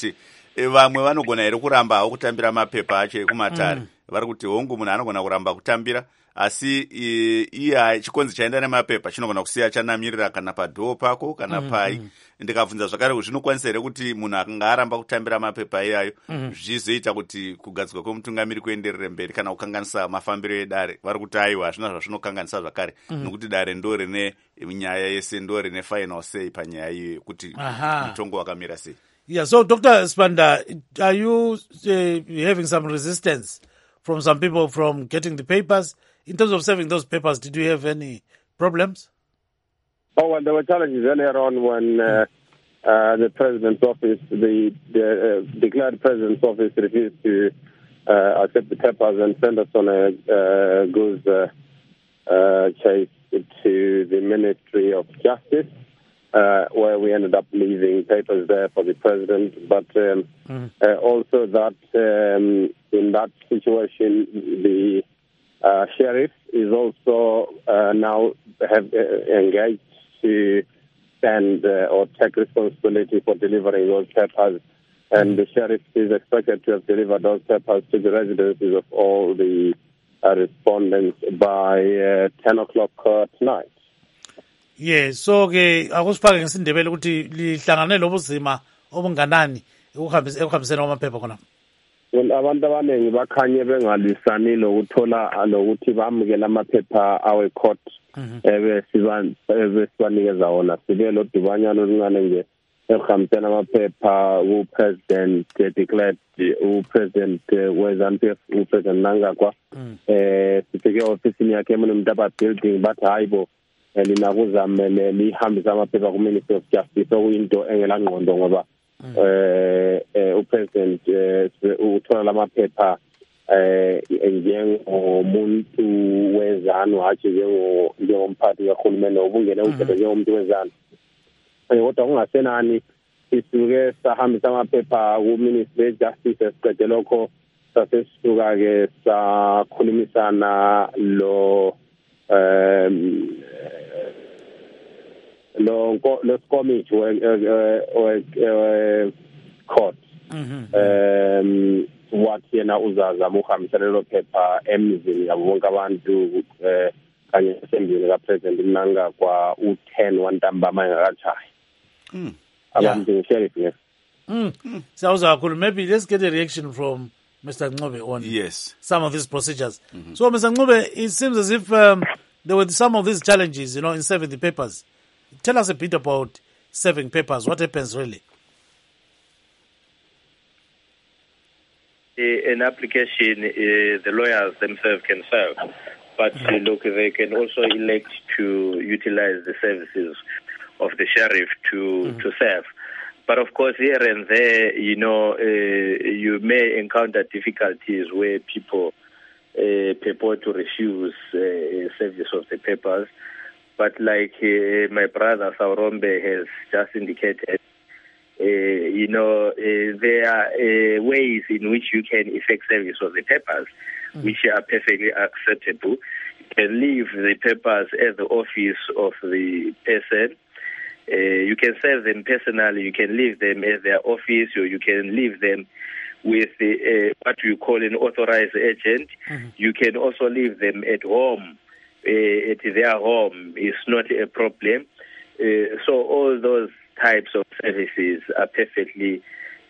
vamwe vanogona here kuramba hawo kutambira mapepa acho ekumatare mm. vari kuti hongu munhu anogona kuramba kutambira asi iye chikonzi chaenda nemapepa chinogona kusiya chanamirira kana padhoo pako kana mm. pai mm. ndikabvunza zvakare kuti zvinokwanisa here kuti munhu akanga aramba kutambira mapepa iyayo mm. zvizoita kuti kugadzirwa kwemutungamiri kuenderere mberi kana kukanganisa mafambiro edare vari kuti aiwa hazvina zvazvinokanganisa zvakare mm. nokuti dare ndo rine nyaya yese ndo rine final say panyaya iyo kuti mutongo wakamira sei. Yeah, so Doctor Sibanda, are you uh, having some resistance from some people from getting the papers? In terms of serving those papers, did you have any problems? Oh, well, there were challenges earlier on when uh, uh, the president's office, the, the uh, declared president's office refused to uh, accept the papers and send us on a uh, goose uh, uh, chase to the Ministry of Justice. Uh, where we ended up leaving papers there for the president, but um, mm. uh, also that um, in that situation, the uh, sheriff is also uh, now have uh, engaged to stand uh, or take responsibility for delivering those papers, and the sheriff is expected to have delivered those papers to the residences of all the uh, respondents by uh, ten o'clock uh, tonight. Yeah, so ke akusifake ngesindebele ukuthi lihlangane lobuzima obunganani ekuhambiseni amaphepha khona. Well, abantu abaningi bakhanye bengalisani lokuthola lokuthi bamukela amaphepha awe court ebe sibanikeza wona sibe lo dibanyana oluncane nje ekuhambiseni amaphepha ku president declared u president weZANU-P F u president Nangagwa eh sifike office yakhe eMntaba building bathi hayibo elinakuzamele lihambisa amaphepha ku Ministry of Justice okuyinto engelangqondo ngoba eh u president uthola lamaphepha eh njengomuntu weZANU hathi njengo njengomphathi kahulumeni obungene umthetho njengomuntu weZANU kodwa kungasenani sisuke sahambisa amaphepha ku Ministry of Justice esiqede lokho sasisuka ke sakhulumisana lo um lo lo committee we court um what yena uzaza muhambisana lo phepha emizini yabo bonke abantu eh kanye esembini ka president Mnanga kwa u ten wantambama engakachayi mm abantu sheriff yes mm sawuza kakhulu. Maybe let's get a reaction from Mister Ncube on yes some of these procedures. Mm-hmm. So Mister Ncube, it seems as if um, there were some of these challenges, you know, in serving the papers. Tell us a bit about serving papers. What happens really? An application, uh, the lawyers themselves can serve, but uh, look, they can also elect to utilize the services of the sheriff to mm-hmm. to serve. But of course, here and there, you know, uh, you may encounter difficulties where people uh, purport to refuse uh, service of the papers. But like uh, my brother Saurombe has just indicated, uh, you know, uh, there are uh, ways in which you can effect service of the papers, mm. which are perfectly acceptable. You can leave the papers at the office of the person. Uh, you can serve them personally. You can leave them at their office, or you can leave them with the, uh, what we call an authorized agent. Mm-hmm. You can also leave them at home. Uh, at their home is not a problem. Uh, so all those types of services are perfectly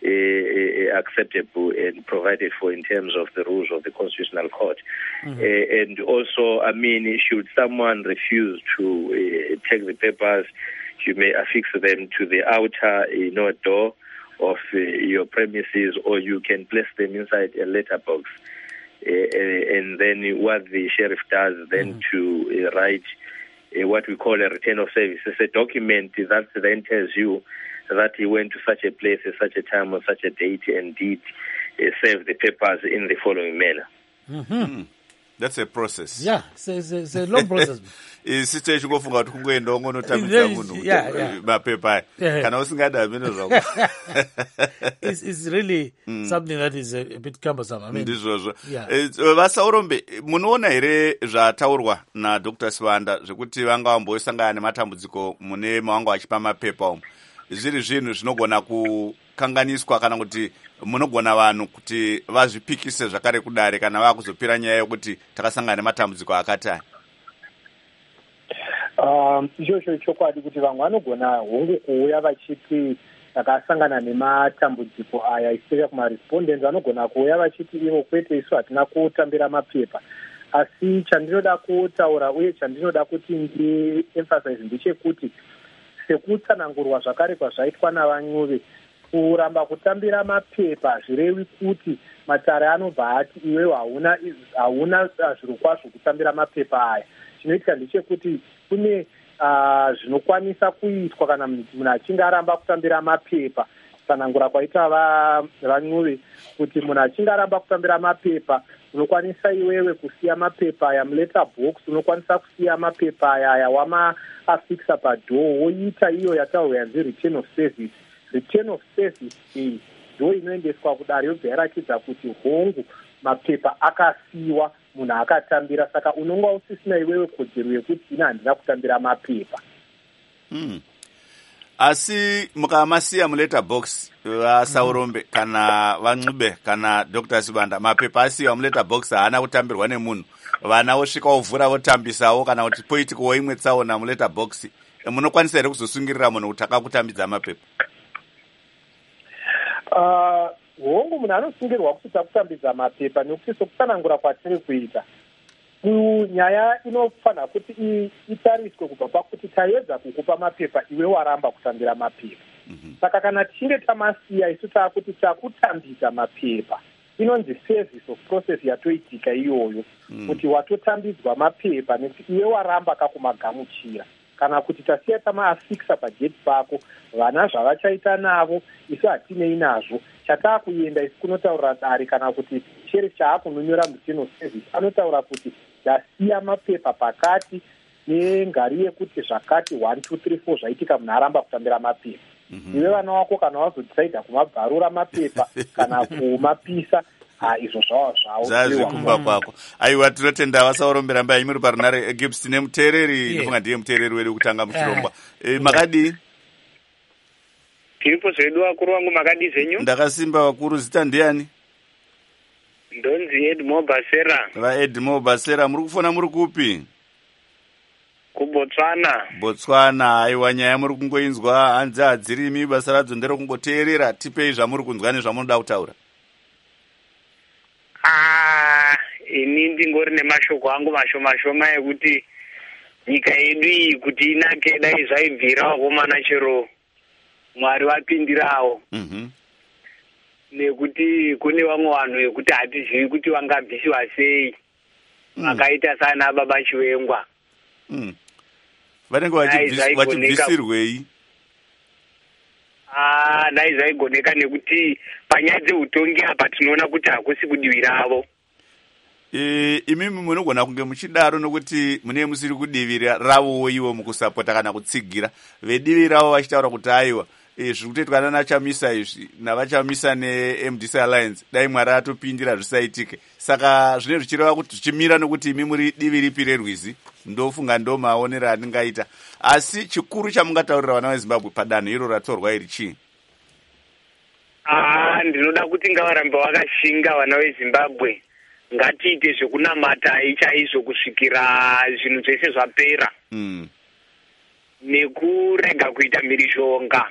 uh, acceptable and provided for in terms of the rules of the Constitutional Court. Mm-hmm. Uh, and also, I mean, should someone refuse to uh, take the papers, you may affix them to the outer, you know, door of uh, your premises, or you can place them inside a letterbox. Uh, and then what the sheriff does then mm-hmm. to uh, write uh, what we call a return of service. It's a document that then tells you that he went to such a place at such a time on such a date and did uh, serve the papers in the following manner. Mm-hmm. Mm. That's a process. Yeah, it's a, it's a, it's a long process. Isicho chikofunga kuti kungoenda ungonotambidza munhu mapepa kana usingada mino zvako. It's it's really mm. something that is a, a bit cumbersome. I mean, ndizvozvo. Vasaurombe, munoona here zvataurwa na Doctor Sibanda zvekuti vanga vambosangana nematambudziko mune mavanga vachipa mapepa umu. Zviri zvinhu zvinogona ku munokanganiswa kana kuti munogona vanhu kuti vazvipikise zvakare kudare kana vakuzopira nyaya yokuti takasangana nematambudziko akati aya? Ichocho chokwadi kuti vamwe vanogona hongu kuuya vachiti takasangana nematambudziko aya, especially kumarespondents vanogona kuuya vachiti ivo kwete isu hatina kutambira mapepa. Asi chandinoda kutaura uye chandinoda kuti ndi-emphasize ndechekuti sekutsanangurwa zvakare kwazvaitwa naVanyuve, kuramba kutambira mapepa zvirevi kuti matare anobva ati iwewe hauna hauna zviro kwazvo kutambira mapepa aya. Chinoitika ndechekuti kune uh, zvinokwanisa kuitwa kana munhu achinge aramba kutambira mapepa. Tsanangura kwaita Vanyuve kuti munhu achinge aramba kutambira mapepa, unokwanisa iwewe kusiya mapepa aya muleta box, unokwanisa kusiya mapepa aya wama-afixa padhoo, woita iyo yataurwa yanzi return of service. Return of service iyi ndo inoendeswa kudare yobva yaratidza kuti hongu mapepa akasiyiwa munhu akatambira, saka unonga usisina iwewe kodzero yekuti ina handina kutambira mapepa. Mm. Asi mukamasiya muleta box vaSaurombe mm. kana Vanxube kana Doctor Sibanda, mapepa asiya muleta box haana kutambirwa nemunhu, vana vosvika vovhura votambisawo kana kuti poitikowo imwe tsaona muleta box, munokwanisa here kuzosungirira munhu kuti akakutambidza mapepa? Uh, hongu munhu anosungirwa kuti takutambidza mapepa nekuti sokutsanangura kwatiri kuita nyaya inofanira kuti itariswe kubva pakuti taedza kukupa mapepa iwe waramba kutambira mapepa. Mm-hmm. Saka kana tichinge tamasiya isu taakuti takutambidza mapepa, inonzi service of process yatoitika iyoyo. Mm. Kuti watotambidzwa mapepa nekuti iwe waramba kakumagamuchira. Kana kuti tasiya tamaafixa pageti pako, vana zvavachaita navo isu hatinei nazvo. Chataakuenda isu kunotaura dare kana kuti cheri chaakunonyora mutino service anotaura kuti ndasiya mapepa pakati nengari yekuti zvakati one two three four zvaitika munhu aramba kutambira mapepa. Mm-hmm. Iwe vana wako kana wazodhisaidha kumabvarura mapepa kana kumapisa, ha izvo zvavo zvavo zvazvikumba kwako. Aiwa, tinotenda vaSaurombe rambai muri parunare. Gibbs tine muteereri, ndofunga ndiye muteereri wedu kutanga muchirongwa. E, makadi tiripo zvedu vakuru vangu, makadi zenyu? Ndakasimba vakuru. Zita ndiani? Ndonzi Edmo Basera. Va Edmo Basera, muri kufona muri kupi? kuBotswana. Botswana. Aiwa, nyaya muri kungoinzwa, hanzi hadzirimi, basa radzo ndero kungoteerera. Tipei zvamuri kunzwa nezvamunoda kutaura. Ah, ini ndingori nemashoko angu mashoma shoma ekuti nyika yedu iyi kuti inake dai zvaibvirawo komana chero Mwari vapindirawo. Mhm. Nekuti kune vamwe vanhu vekuti hatizivi kuti vangabvisiwa sei, vakaita sana baba Chiwengwa. Mm. Vanenge vachibvisirwei? Ah, dai zvaigoneka nekuti panyaya dzeutongi apa tinoona kuti hakusi kudivi ravo. E, imimi munogona kunge muchidaro nokuti mune musiri kudivi ravo iwo mukusapota kana kutsigira. Vedivi ravo vachitaura kuti aiwa, e, zviri kutoitwa naChamisa izvi navachamisa neM D C Alliance dai Mwari atopindira zvisaitike. Saka zvine zvichireva kuti zvichimira nokuti imi muri divi ripi rerwizi, ndofunga ndo maonero andingaita. Asi chikuru chamungataurira vana veZimbabwe padanho iro ratorwa iri chii? Ah, ndinoda kuti ngavarambe vakashinga vana veZimbabwe. Ngatiite zvekunamata ichaizvo kusvikira zvinhu zvese zvapera. Mm. Nekurega kuita mhirizhonga.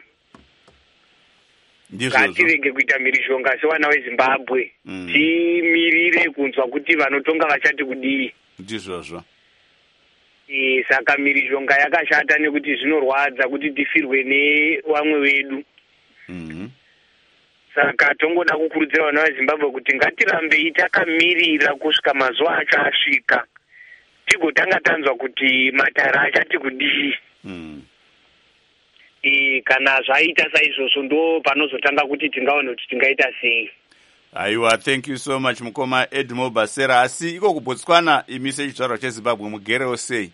Ngatirege kuita mhirizhonga sevana veZimbabwe. Mm. Timirire kunzwa kuti vanotonga vachati kudii. Ndizvozvo. E, saka mhirizhonga yakashata nekuti zvinorwadza kuti tifirwe nevamwe vedu. Mhm. Saka tongoda kukurudzira vana veZimbabwe kuti ngatirambei takamirira kusvika mazuva acho asvika, tigotanga tanzwa kuti matare achati kudii. Mm. E, kana zvaita saizvozvo ndo panozotanga kuti tingaona kuti tingaita sei. Aiwa, thank you so much mukoma Edmo Basera. Asi iko kuBotswana imi sechizvarwa cheZimbabwe mugerewo sei?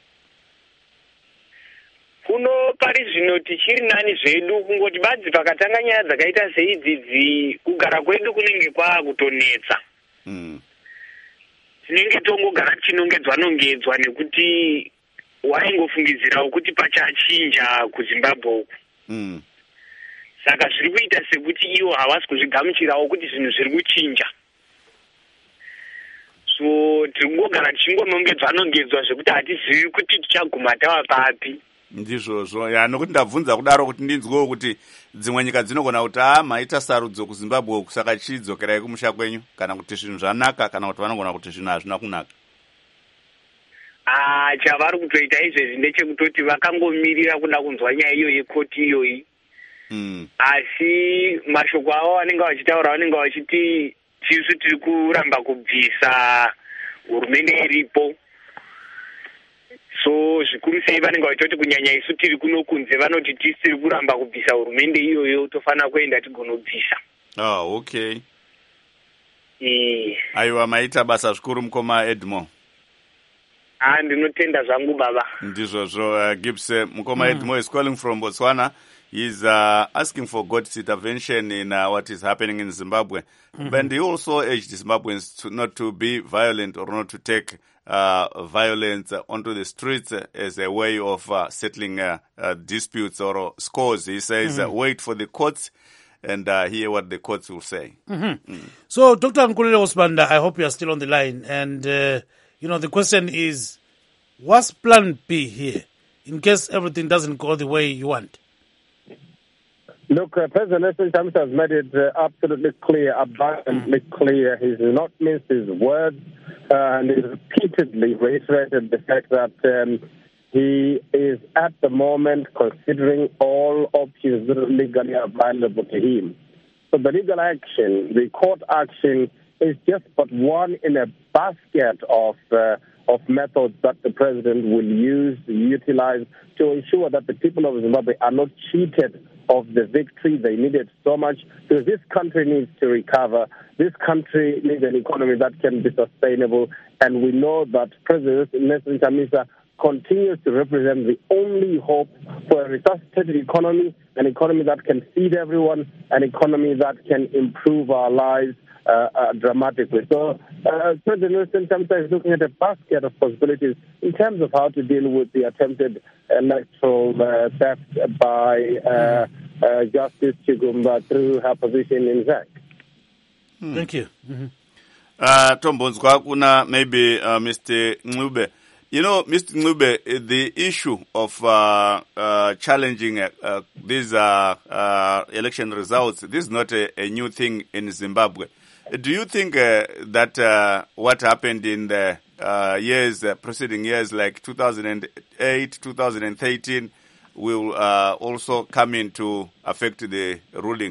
Kuno pari zvino tichiri nani zvedu, kungoti badzi pakatanga nyaya dzakaita seidzidzi kugara kwedu kunenge kwakutonetsa. Mm. Tinenge tongogara chinongedzwa nongedzwa nekuti waingofungidzirawo kuti pachachinja kuZimbabwe uku. Mm. saka zviri kuita sekuti ivo havasi kuzvigamuchirawo kuti zvinhu zviri kuchinja. So tiri kungogara tichingomongedzwa nongedzwa zvekuti hatizivi kuti tichaguma tava papi. Ndizvozvo ya nokuti ndabvunza kudaro kuti ndinzwewo kuti dzimwe nyika dzinogona kuti ah maita sarudzo kuZimbabwe kusaka chidzokerai kumusha kwenyu kana kuti zvinhu zvanaka kana kuti vanogona kuti zvinhu hazvina kunaka. Ah, chavari kutoita izvezvi ndechekutoti vakangomirira kuda kunzwa nyaya iyo yekoti iyoyi. Mm. Asi mashoko avo vanenge vachitaura vanenge vachiti tisu tiri kuramba kubvisa hurumende iripo. So zvikuru sei vanenge vachiti kunyanya isu tiri kuno kunze vanoti tisu tiri kuramba kubvisa hurumende iyoyo tofana kuenda tigonobvisa. Ah, okay. Eh. Aiwa maita basa zvikuru mukoma Edmo. Ah, ndinotenda zvangu baba. Ndizvozvo uh, Gibbs mukoma mm. Edmo is calling from Botswana. He's uh, asking for God's intervention in uh, what is happening in Zimbabwe. Mm-hmm. But he also urged Zimbabweans to not to be violent or not to take uh, violence uh, onto the streets uh, as a way of uh, settling uh, uh, disputes or uh, scores. He says, mm-hmm. uh, wait for the courts and uh, hear what the courts will say. Mm-hmm. Mm. So, Doctor Nkululeko Sibanda, I hope you are still on the line. And, uh, you know, the question is, what's plan B here in case everything doesn't go the way you want? Look, uh, President Nelson Chamisa has made it uh, absolutely clear, abundantly clear. He's not minced his words, uh, and he's repeatedly reiterated the fact that um, he is at the moment considering all options that are legally available to him. So the legal action, the court action, is just but one in a basket of uh, of methods that the president will use, utilize to ensure that the people of Zimbabwe are not cheated of the victory they needed so much, because this country needs to recover. This country needs an economy that can be sustainable, and we know that President Nelson Chamisa continues to represent the only hope for a resuscitated economy, an economy that can feed everyone, an economy that can improve our lives uh, uh, dramatically. So uh, President Nelson Chamisa is looking at a basket of possibilities in terms of how to deal with the attempted electoral uh, theft by uh, uh, Justice Chigumba through her position in Z A C. Hmm. Thank you. Mm-hmm. Uh, Tombonzwa kuna maybe uh, Mister Ncube. You know, Mister Ncube, the issue of uh, uh, challenging uh, uh, these uh, uh, election results, this is not a, a new thing in Zimbabwe. Do you think uh, that uh, what happened in the uh, years, uh, preceding years like two thousand eight, two thousand thirteen will uh, also come in to affect the ruling?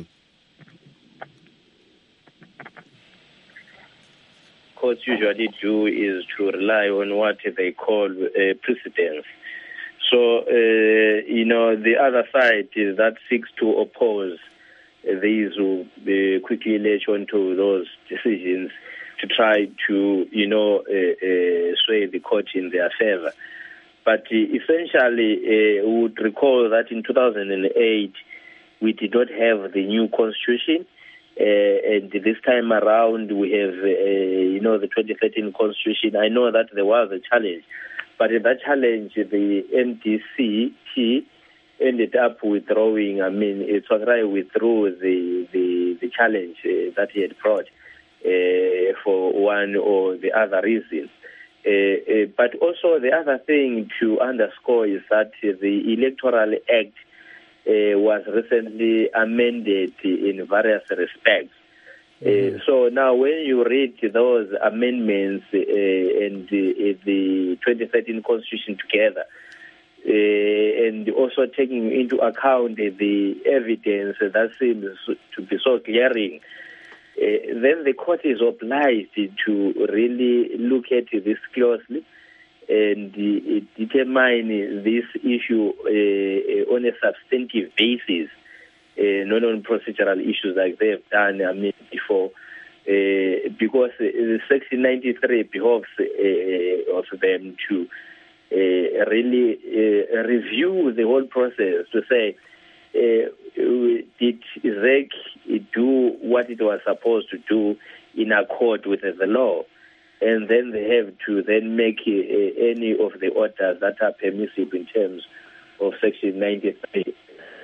Courts usually do is to rely on what they call uh, precedence. So, uh, you know, the other side is that seeks to oppose uh, these who uh, quickly latch onto those decisions to try to, you know, uh, uh, sway the court in their favor. But uh, essentially, uh, we would recall that in two thousand eight, we did not have the new constitution. Uh, and this time around, we have, uh, you know, the twenty thirteen constitution. I know that there was a challenge, but in that challenge, the N D C T ended up withdrawing. I mean, it's Tsvangirai withdrew the the, the challenge uh, that he had brought uh, for one or the other reason. Uh, uh, but also the other thing to underscore is that the Electoral Act Uh, was recently amended in various respects. Mm-hmm. Uh, so now when you read those amendments uh, and uh, the twenty thirteen Constitution together, uh, and also taking into account the evidence that seems to be so glaring, uh, then the court is obliged to really look at this closely and uh, determine this issue uh, on a substantive basis, uh, not on procedural issues like they've done I mean, before, uh, because uh, Section ninety-three behoves uh, of them to uh, really uh, review the whole process to say, uh, did Z A C do what it was supposed to do in accord with the law? And then they have to then make uh, any of the orders that are permissive in terms of Section ninety-three.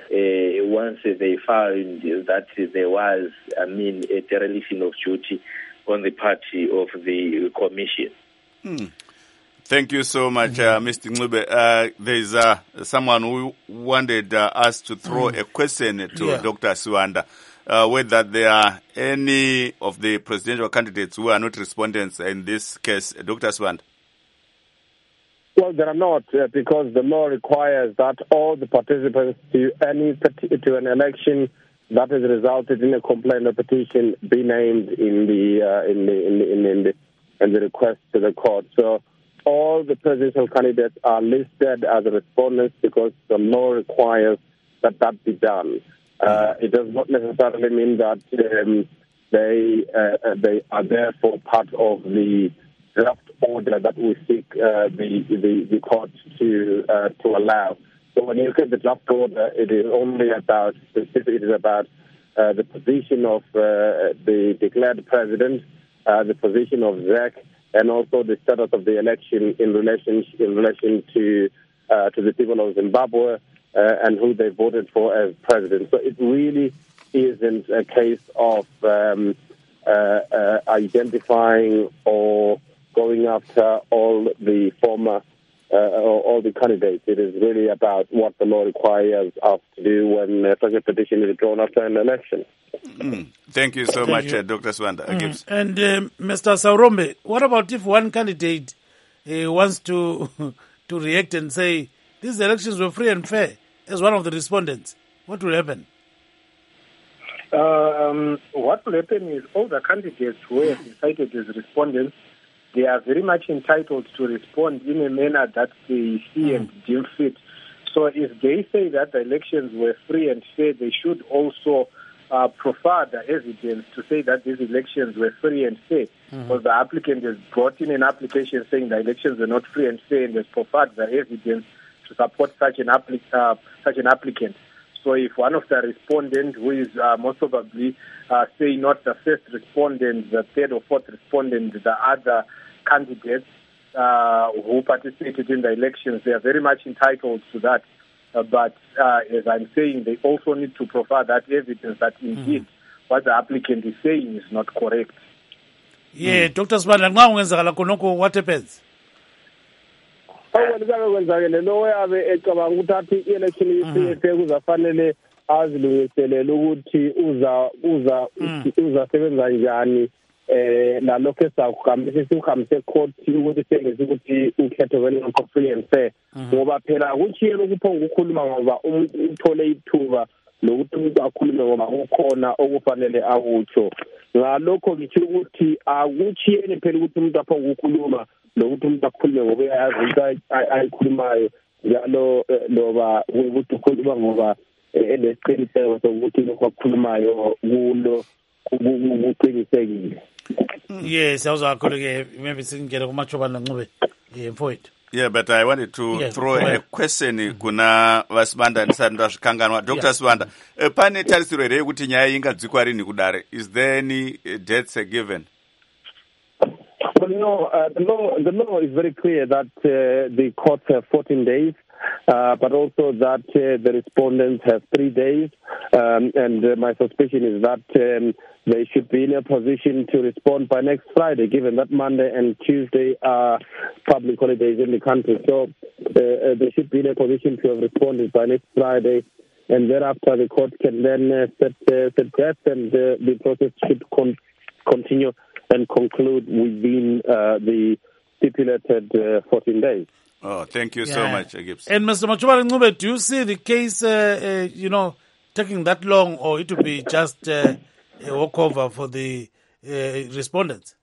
uh, once they found that there was, I mean, a dereliction of duty on the part of the commission. Hmm. Thank you so much, uh, Mister Ncube. Uh, there's uh, someone who wanted uh, us to throw mm. a question to yeah. Doctor Siwanda, uh, whether there are any of the presidential candidates who are not respondents in this case. Doctor Siwanda. Well, there are not, uh, because the law requires that all the participants to any to an election that has resulted in a complaint or petition be named in the uh, in the in the in the, in the, in the request to the court. So all the presidential candidates are listed as respondents because the law requires that that be done. Uh, it does not necessarily mean that um, they uh, they are therefore part of the draft order that we seek uh, the, the the court to uh, to allow. So when you look at the draft order, it is only about specifically it is about uh, the position of uh, the declared president, uh, the position of Z E C, and also the status of the election in relation in relation to uh, to the people of Zimbabwe uh, and who they voted for as president. So it really isn't a case of um, uh, uh, identifying or going after all the former uh, or all the candidates. It is really about what the law requires us to do when uh, such a petition is drawn after an election. Mm. Thank you so Thank much, you. Uh, Doctor Siwanda. Mm. And uh, Mister Saurombe, what about if one candidate uh, wants to to react and say these elections were free and fair as one of the respondents? What will happen? Uh, um, what will happen is all the candidates who have been cited as respondents, they are very much entitled to respond in a manner that they see mm. and deem fit. So if they say that the elections were free and fair, they should also uh, provide the evidence to say that these elections were free and fair. Mm-hmm. Because the applicant has brought in an application saying the elections were not free and fair and has provided the evidence to support such an, applic- uh, such an applicant. So if one of the respondents, who is uh, most probably, uh, say not the first respondent, the third or fourth respondent, the other candidates uh, who participated in the elections, they are very much entitled to that. Uh, but uh, as I'm saying, they also need to provide that evidence that indeed mm. what the applicant is saying is not correct. Yeah, mm. Doctor Siwanda, what happens? Okwenzeka kwenzakele lo uyabe ecabanga ukuthi athi i-election yesiyethe kuzafanele azilungiselele ukuthi uza uza uzasebenza njani eh lalokho esakugambisa sikuhambise court ukuthi sengeze ukuthi ukhetho welonke free and fair ngoba phela kuchiyela ukuphonga ukukhuluma ngoba uthole ithuba lokuthi umuntu akhulume ngoba kukhona okufanele akutsho ngalokho ngithi ukuthi akuchiyele phela ukuthi umuntu aphonga ukukhuluma lokuthi umuntu akhulume ngoba uyazi ukuthi ayikhulumayo njalo loba ukuthi ukhuluma ngoba elesiqiniseko sokuthi lokho akukhulumayo kulo kuqinisekile. Yes, awuzakho-ke maybe singene kumachobana Ncube mfowethu. Yeah, but I wanted to yes, throw a question mm-hmm. kuna Vasibanda ndisati ndazvikanganwa. Doctor yeah. Siwanda, uh, pane tarisiro here kuti nyaya ingadzikwa rini kudare. Is there any uh, dates uh, given? Well, no, uh, the law the law is very clear that uh, the courts have fourteen days, uh, but also that uh, the respondents have three days. Um, and uh, my suspicion is that um, they should be in a position to respond by next Friday, given that Monday and Tuesday are public holidays in the country. So uh, uh, they should be in a position to have responded by next Friday. And thereafter, the court can then uh, set, uh, set dates, and uh, the process should con- continue and conclude within uh, the stipulated uh, fourteen days. Oh, thank you yeah. so much, Gibbs. And Mister Machobane Ncube, do you see the case, uh, uh, you know, taking that long, or it will be just uh, a walkover for the uh, respondents?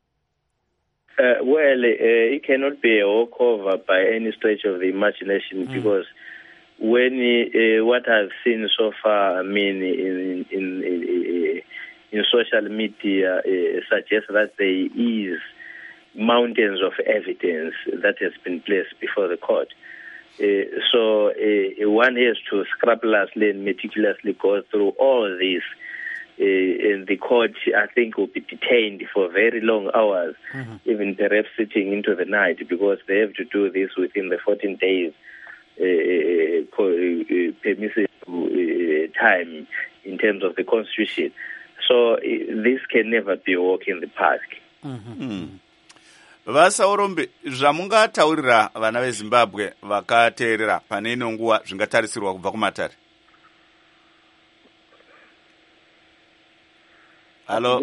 Uh, well, uh, it cannot be a walkover by any stretch of the imagination mm. because when uh, what I've seen so far, I mean, in in, in, in social media uh, suggests that there is mountains of evidence that has been placed before the court. Uh, so uh, one has to scrupulously and meticulously go through all this. Uh, and the court, I think, will be detained for very long hours, mm-hmm. even perhaps sitting into the night, because they have to do this within the fourteen days uh, uh, permissive uh, time in terms of the constitution. So uh, this can never be a walk in the park. Vasaurombe, zvamungataurira vana veZimbabwe vakateerera pane ino nguva zvingatarisirwa kubva kumatare. Halo,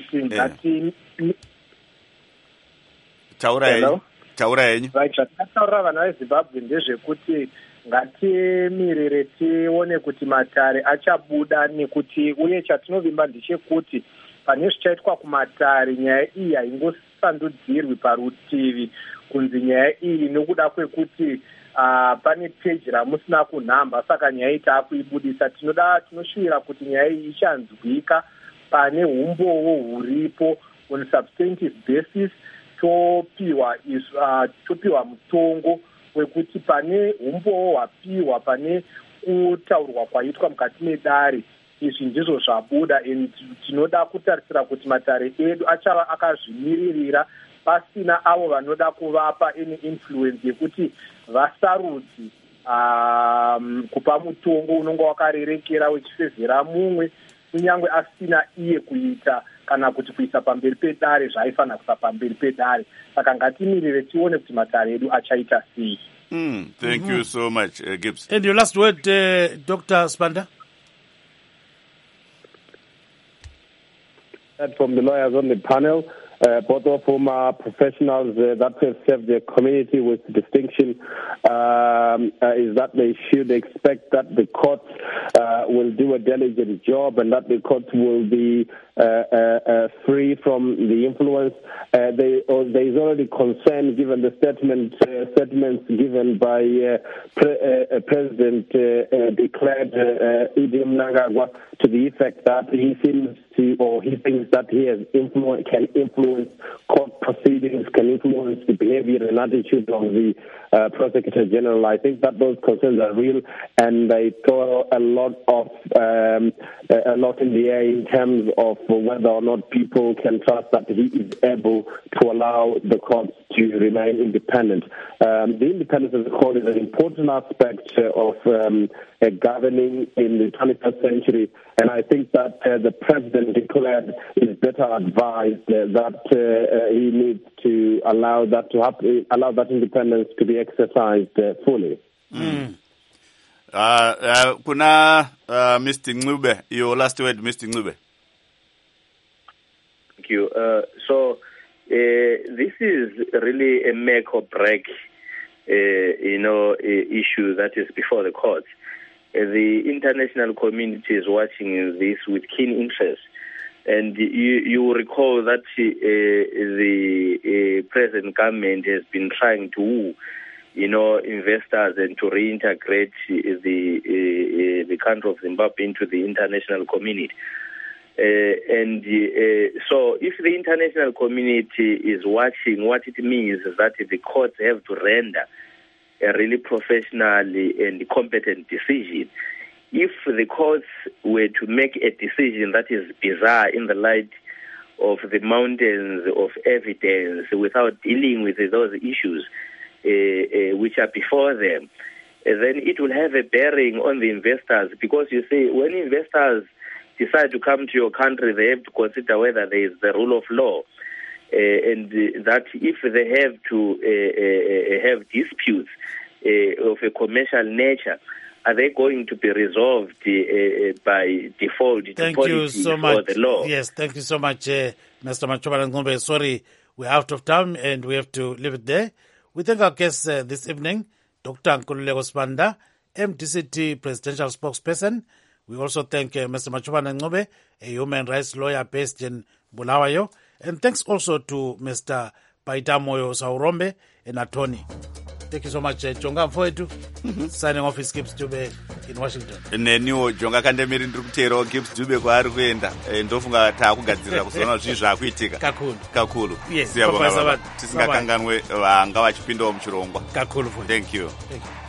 taura yenyu. Taura yenyu. Zvataura vana veZimbabwe ndezvekuti ngatimirire tione kuti matare achabuda nekuti uye chatinovimba ndechekuti pane zvichaitwa kumatare nyaya iyi haingosandudzirwi parutivi kunzi nyaya iyi nokuda kwekuti uh, pane peji ramusina kunhamba saka nyaya iyi taakuibudisa. Tinoda tinoshuvira kuti nyaya iyi ichanzwika pane umbowo huripo on substantive basis topiwa uh, topiwa mutongo wekuti pane umbowo hwapiwa pane kutaurwa kwaitwa mukati medare izvi ndizvo zvabuda. Tinoda kutarisira kuti matare edu achava akazvimiririra pasina avo vanoda kuvapa any influence yekuti vasarudzi um, kupa mutongo unonga wakarerekera wechifevhera mumwe kunyange asina iye kuita kana kuti kuisa pamberi pedare zvaifanira kuisa pamberi pedare. Saka ngatimirire tione kuti matare edu achaita sei. Mm, thank mm-hmm. you so much, uh, Gibbs. And your last word, uh, Doctor Spanda? From the lawyers on the panel, uh, both of whom are professionals uh, that have served their community with distinction, um, uh, is that they should expect that the courts uh, will do a diligent job and that the courts will be uh, uh, uh, free from the influence. Uh, they, or there is already concern given the statement, uh, statements given by uh, pre- uh, uh, President uh, uh, declared uh, Idi Mnangagwa to the effect that he seems to, or he thinks that he has influence, can influence court proceedings, can influence the behavior and attitude of the uh, Prosecutor General. I think that those concerns are real, and they throw a lot of um, a lot in the air in terms of whether or not people can trust that he is able to allow the courts to remain independent. Um, the independence of the court is an important aspect uh, of um, uh, governing in the twenty-first century, and I think that uh, the president declared is better advised uh, that uh, uh, he needs to allow that to happen, allow that independence to be exercised uh, fully. Mm. Uh, uh, kuna uh, Mister Ncube, your last word, Mister Ncube. Thank you. Uh, so uh, this is really a make or break, uh, you know, uh, issue that is before the courts. Uh, the international community is watching this with keen interest, and you, you will recall that uh, the uh, present government has been trying to woo, you know, investors and to reintegrate the uh, the country of Zimbabwe into the international community. Uh, and uh, so if the international community is watching, what it means is that the courts have to render a really professional and competent decision. If the courts were to make a decision that is bizarre in the light of the mountains of evidence without dealing with those issues uh, uh, which are before them, uh, then it will have a bearing on the investors, because you see, when investors decide to come to your country, they have to consider whether there is the rule of law, uh, and uh, that if they have to uh, uh, have disputes uh, of a commercial nature, are they going to be resolved uh, by default to thank policy you so or much. the law? Yes, thank you so much, uh, Mister Machobana Ncube. Sorry, we're out of time and we have to leave it there. We thank our guests uh, this evening, Doctor Nkululeko Spanda, M D C T Presidential Spokesperson. We also thank uh, Mister Machobana Ncube, a human rights lawyer based in Bulawayo. And thanks also to Mister Paitamoyo Saurombe, an attorney. Thank you so much, uh, Jonga Mfoetu, signing off his Gibbs Dube in Washington. Neniwo Jonga Kandemiri ndiri kutero Gibbs Dube kwaari kuenda ndofunga taakugadzirira kuzoona zvii zvaakuitika kakulu kakulu. Yes, tisingakanganwe vanga vachipindawo muchirongwa. Kakulu. Thank you. Thank you.